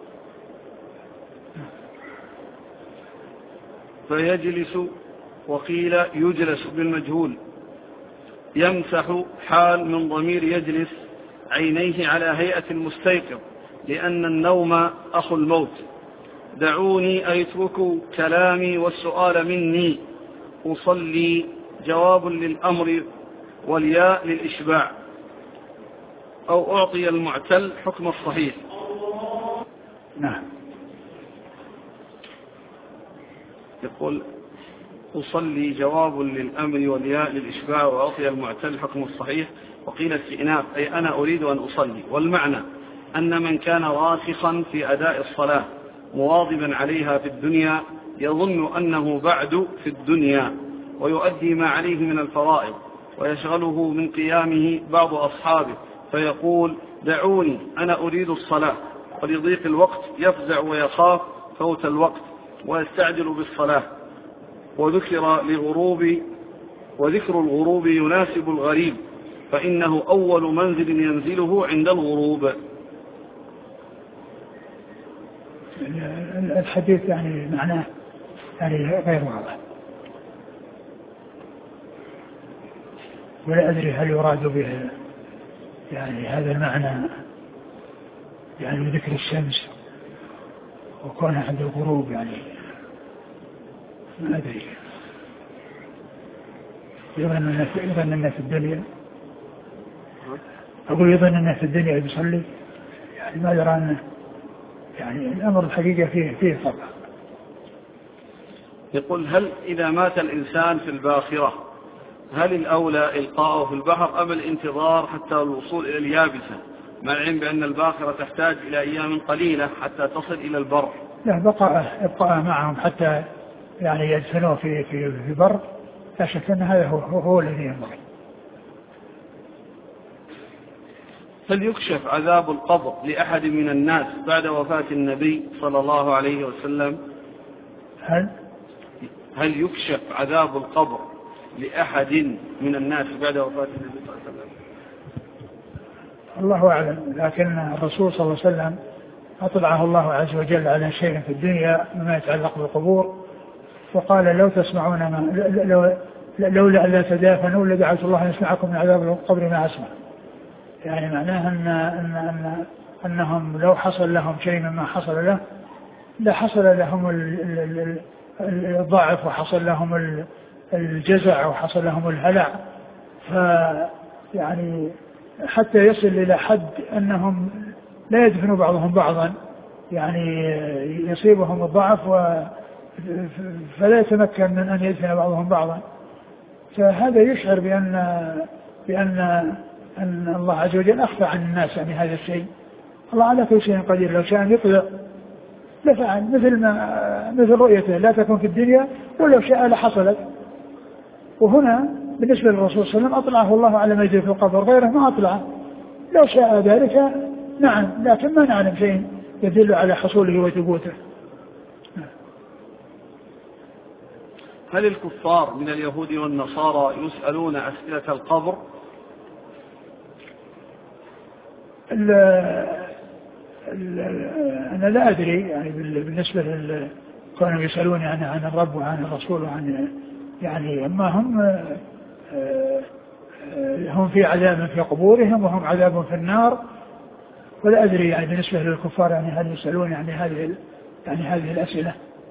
فيجلس، وقيل يجلس بالمجهول. يمسح حال من ضمير يجلس عينيه على هيئة المستيقظ، لأن النوم أخو الموت. دعوني أي اتركوا كلامي والسؤال مني، أصلي جواب للأمر والياء للإشباع، أو أعطي المعتل حكم الصحيح. نعم. يقول: أصلي جواب للأمر والياء للإشباع وأعطي المعتل حكم الصحيح. وقيل استئناف، أي أنا أريد أن أصلي. والمعنى أن من كان راسخا في أداء الصلاة مواظبا عليها في الدنيا يظن أنه بعد في الدنيا ويؤدي ما عليه من الفرائض، ويشغله من قيامه بعض أصحابه فيقول: دعوني أنا أريد الصلاة، ولضيق الوقت يفزع ويخاف فوت الوقت ويستعجل بالصلاة. وذكر لغروب وذكر الغروب يناسب الغريب فإنه أول منزل ينزله عند الغروب. الحديث يعني معناه يعني غير واضح، ولا أدري هل يراد به يعني هذا المعنى يعني ذكر الشمس وكونها عند الغروب، يعني ما أدري. يظن أنه في الدنيا، أقول يظن أنه في الدنيا يصلي، يعني ما يرى أنه يعني الأمر الحقيقة فيه فرق. يقول هل إذا مات الإنسان في الباخرة هل الأولى إلقاؤه في البحر أم الانتظار حتى الوصول إلى اليابسة، مع العلم بأن الباخرة تحتاج إلى أيام قليلة حتى تصل إلى البر؟ لا، ابقاء معهم حتى يعني يدفنوه في بر، لا شك أن هذا هو الذي ينبغي. هل يكشف عذاب القبر لأحد من الناس بعد وفاة النبي صلى الله عليه وسلم؟ هل يكشف عذاب القبر لأحد من الناس بعد وفاة النبي صلى الله عليه وسلم؟ الله أعلم، لكن الرسول صلى الله عليه وسلم أطلعه الله عز وجل على شيء في الدنيا مما يتعلق بالقبور، وقال لو تسمعون لولا أن لا تدافنوا لدعوت الله أن يسمعكم من عذاب القبر ما أسمع. يعني معناه أنهم لو حصل لهم شيء مما حصل له لحصل لهم الضعف وحصل لهم الجزع وحصل لهم الهلع، فيعني حتى يصل إلى حد أنهم لا يدفنوا بعضهم بعضا، يعني يصيبهم الضعف فلا يتمكن من أن يدفن بعضهم بعضا. فهذا يشعر بأن الله عز وجل أخفى عن الناس يعني هذا الشيء. الله على كل شيء قدير، لو شاء يطلق لفعل مثل رؤيته لا تكون في الدنيا، ولو شاء لحصلت. وهنا بالنسبة للرسول صلى الله عليه وسلم أطلعه الله على ما يجري في القبر، غيره ما أطلعه. لو شاء ذلك نعم، لكن ما نعلم شيء يدل على حصوله وثبوته. هل الكفار من اليهود والنصارى يسألون أسئلة القبر؟ أنا لا أدري يعني بالنسبة كانوا يسألون يعني عن الرب وعن الرسول وعن يعني، أما هم في عذاب في قبورهم وهم عذاب في النار، ولا أدري يعني بالنسبة للكفار يعني هل يسألون يعني هذه الأسئلة.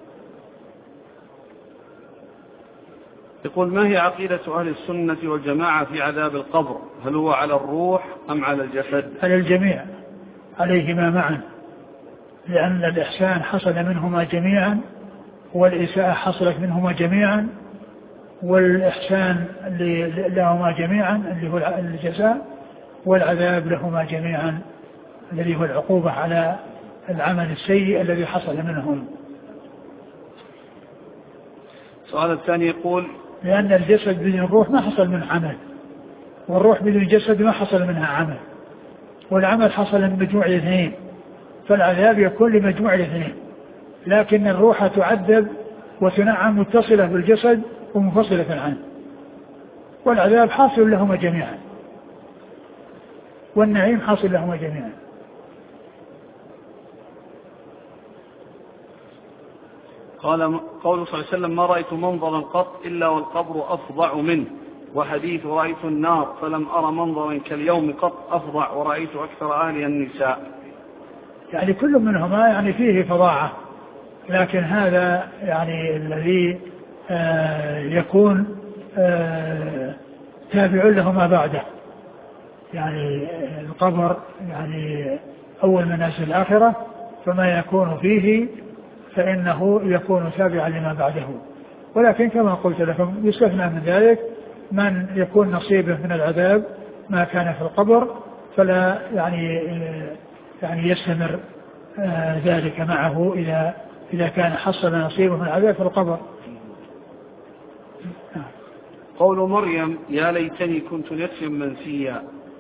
يقول ما هي عقيدة أهل السنة والجماعة في عذاب القبر؟ هل هو على الروح أم على الجسد؟ على الجميع، عليهما معا، لأن الإحسان حصل منهما جميعا والإساءة حصلت منهما جميعا، والإحسان لهما جميعا اللي هو الجزاء، والعذاب لهما جميعا الذي هو العقوبة على العمل السيء الذي حصل منهم. السؤال الثاني يقول لأن الجسد بدون الروح ما حصل منه عمل، والروح بدون الجسد ما حصل منها عمل، والعمل حصل من مجموع الاثنين، فالعذاب يكون لمجموع الاثنين، لكن الروح تعذب وتنعم متصلة بالجسد ومنفصلة عنه، والعذاب حاصل لهما جميعا والنعيم حاصل لهما جميعا. قال قول صلى الله عليه وسلم ما رأيت منظرا قط إلا والقبر أفظع منه، وحديث رأيت النار فلم أرى منظرا كاليوم قط أفظع ورأيت أكثر أهلها النساء. يعني كل منهما يعني فيه فظاعة، لكن هذا يعني الذي يكون تابع له ما بعده، يعني القبر يعني أول منازل الآخرة، فما يكون فيه فإنه يكون تابعا لما بعده. ولكن كما قلت لكم يستثنى من ذلك من يكون نصيبه من العذاب ما كان في القبر، فلا يعني يستمر ذلك معه إذا كان حصل نصيبه من العذاب في القبر. قول مريم يا ليتني كنت نسيا منسيا،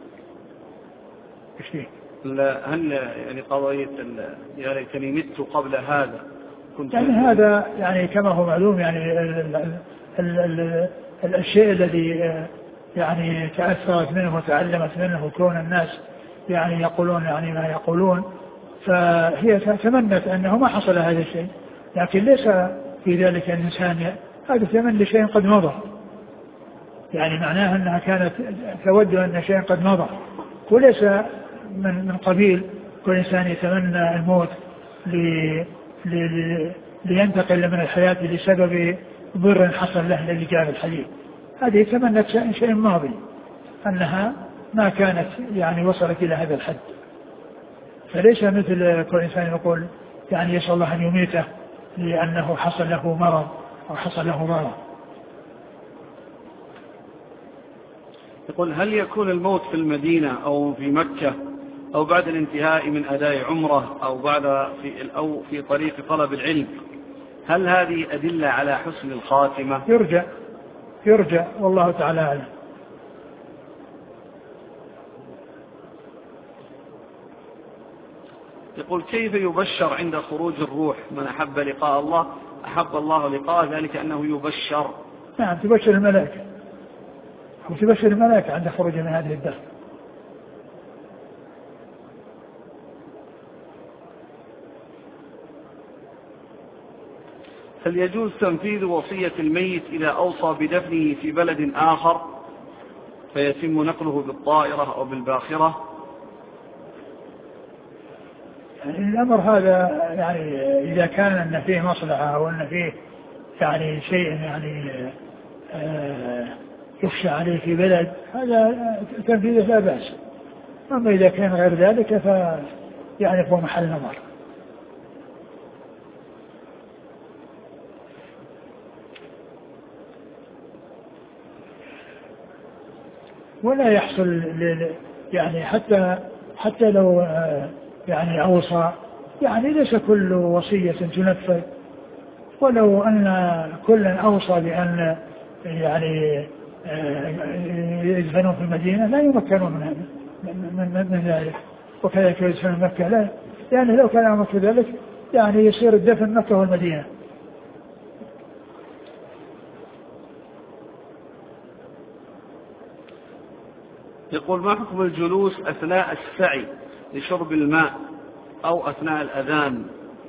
هل يعني قضية يا ليتني مت قبل هذا كنت يعني هذا يعني كما هو معلوم يعني الشيء الذي يعني تأثرت منه وتعلمت منه كون الناس يعني يقولون يعني ما يقولون، فهي تمنت أنه ما حصل هذا الشيء، لكن ليس في ذلك الإنسان هذا تمني لشيء قد مضى، يعني معناها أنها كانت تود أن شيء قد مضى، وليس من قبيل كل إنسان يتمنى الموت لينتقل من الحياة لسبب ضر حصل له الذي جاء في الحديث. هذه تمنت شيء ماضي أنها ما كانت يعني وصلت إلى هذا الحد، فليس مثل كل إنسان يقول يعني يسأل الله أن يميته لأنه حصل له مرض أو حصل له ضرر. يقول هل يكون الموت في المدينة أو في مكة أو بعد الانتهاء من أداء عمره أو في طريق طلب العلم، هل هذه أدلة على حسن الخاتمة؟ يرجع والله تعالى أعلم. يقول كيف يبشر عند خروج الروح؟ من أحب لقاء الله أحب الله لقاءه، ذلك أنه يبشر. نعم تبشر الملائكة، وتبشر الملائكة عند خروج من هذه الدار. هل يجوز تنفيذ وصية الميت إذا أوصى بدفنه في بلد آخر فيتم نقله بالطائرة أو بالباخرة؟ الأمر هذا يعني إذا كان أن فيه مصلحة أو أن فيه يعني شيء يعني يخشى عليه في بلد، هذا تنفيذه لا بأس. أما إذا كان غير ذلك يعني هو محل نظر. ولا يحصل يعني حتى لو يعني أوصى، يعني ليس كل وصية تنفذ، ولو أن كلا أوصى بأن يعني يدفنون في المدينة لا يمكنون من ذلك، وكذلك يدفنون مكة لا، يعني لو كان أمر ذلك يعني يصير الدفن مكة والمدينة. يقول ما حكم الجلوس أثناء السعي لشرب الماء أو أثناء الأذان؟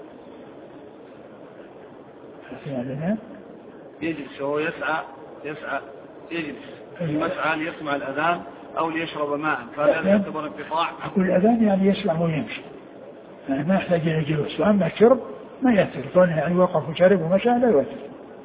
يجلس وهو يسعى يجلس في مسعى ليسمع الأذان أو ليشرب ماء، فهذا يعتبر انقطاع؟ أقول الأذان يعني يسمع ويمشي، يعني ما يحتاج إلى الجلوس، وأما الشرب ما يأثر، كونه يعني وقف وشرب ومشى لا يؤثر.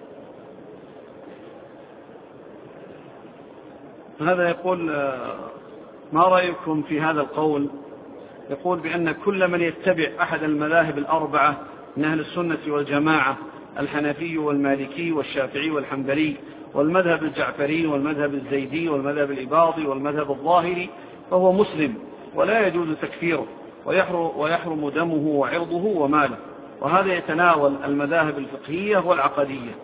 هذا يقول ما رأيكم في هذا القول؟ يقول بأن كل من يتبع أحد المذاهب الأربعة من أهل السنة والجماعة، الحنفي والمالكي والشافعي والحنبلي والمذهب الجعفري والمذهب الزيدي والمذهب الإباضي والمذهب الظاهري، فهو مسلم ولا يجوز تكفيره ويحرم دمه وعرضه وماله، وهذا يتناول المذاهب الفقهية والعقدية.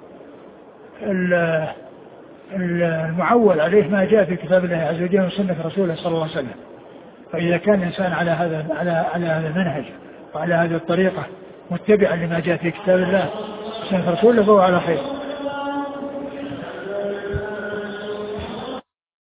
المعول عليه ما جاء في كتاب الله عز وجل وسنة رسوله صلى الله عليه وسلم، فإذا كان الإنسان على هذا المنهج وعلى هذه الطريقة متبعا لما جاء في كتاب الله وسنة رسوله فهو على خير.